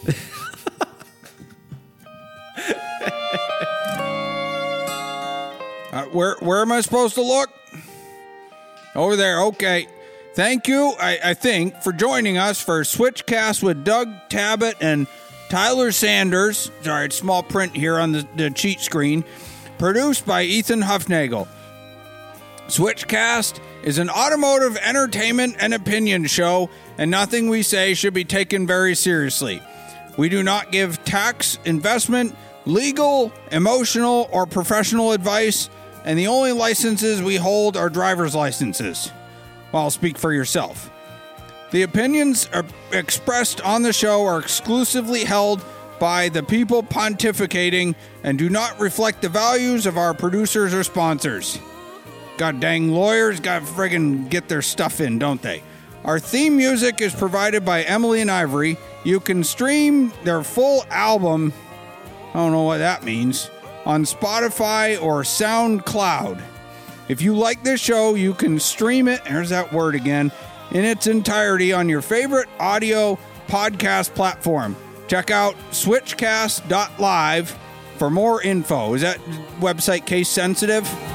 uh, where, where am I supposed to look? Over there. Okay. Thank you, I, I think, for joining us for Switchcast with Doug Tabbitt and Tyler Sanders. Sorry, it's small print here on the, the cheat screen. Produced by Ethan Huffnagel. Switchcast is an automotive entertainment and opinion show, and nothing we say should be taken very seriously. We do not give tax, investment, legal, emotional, or professional advice, and the only licenses we hold are driver's licenses. Well, speak for yourself. The opinions are expressed on the show are exclusively held by the people pontificating and do not reflect the values of our producers or sponsors. God dang lawyers gotta friggin' get their stuff in, don't they? Our theme music is provided by Emily and Ivory. You can stream their full album, I don't know what that means, on Spotify or SoundCloud. If you like this show, you can stream it, there's that word again, in its entirety on your favorite audio podcast platform. Check out switchcast dot live for more info. Is that website case sensitive?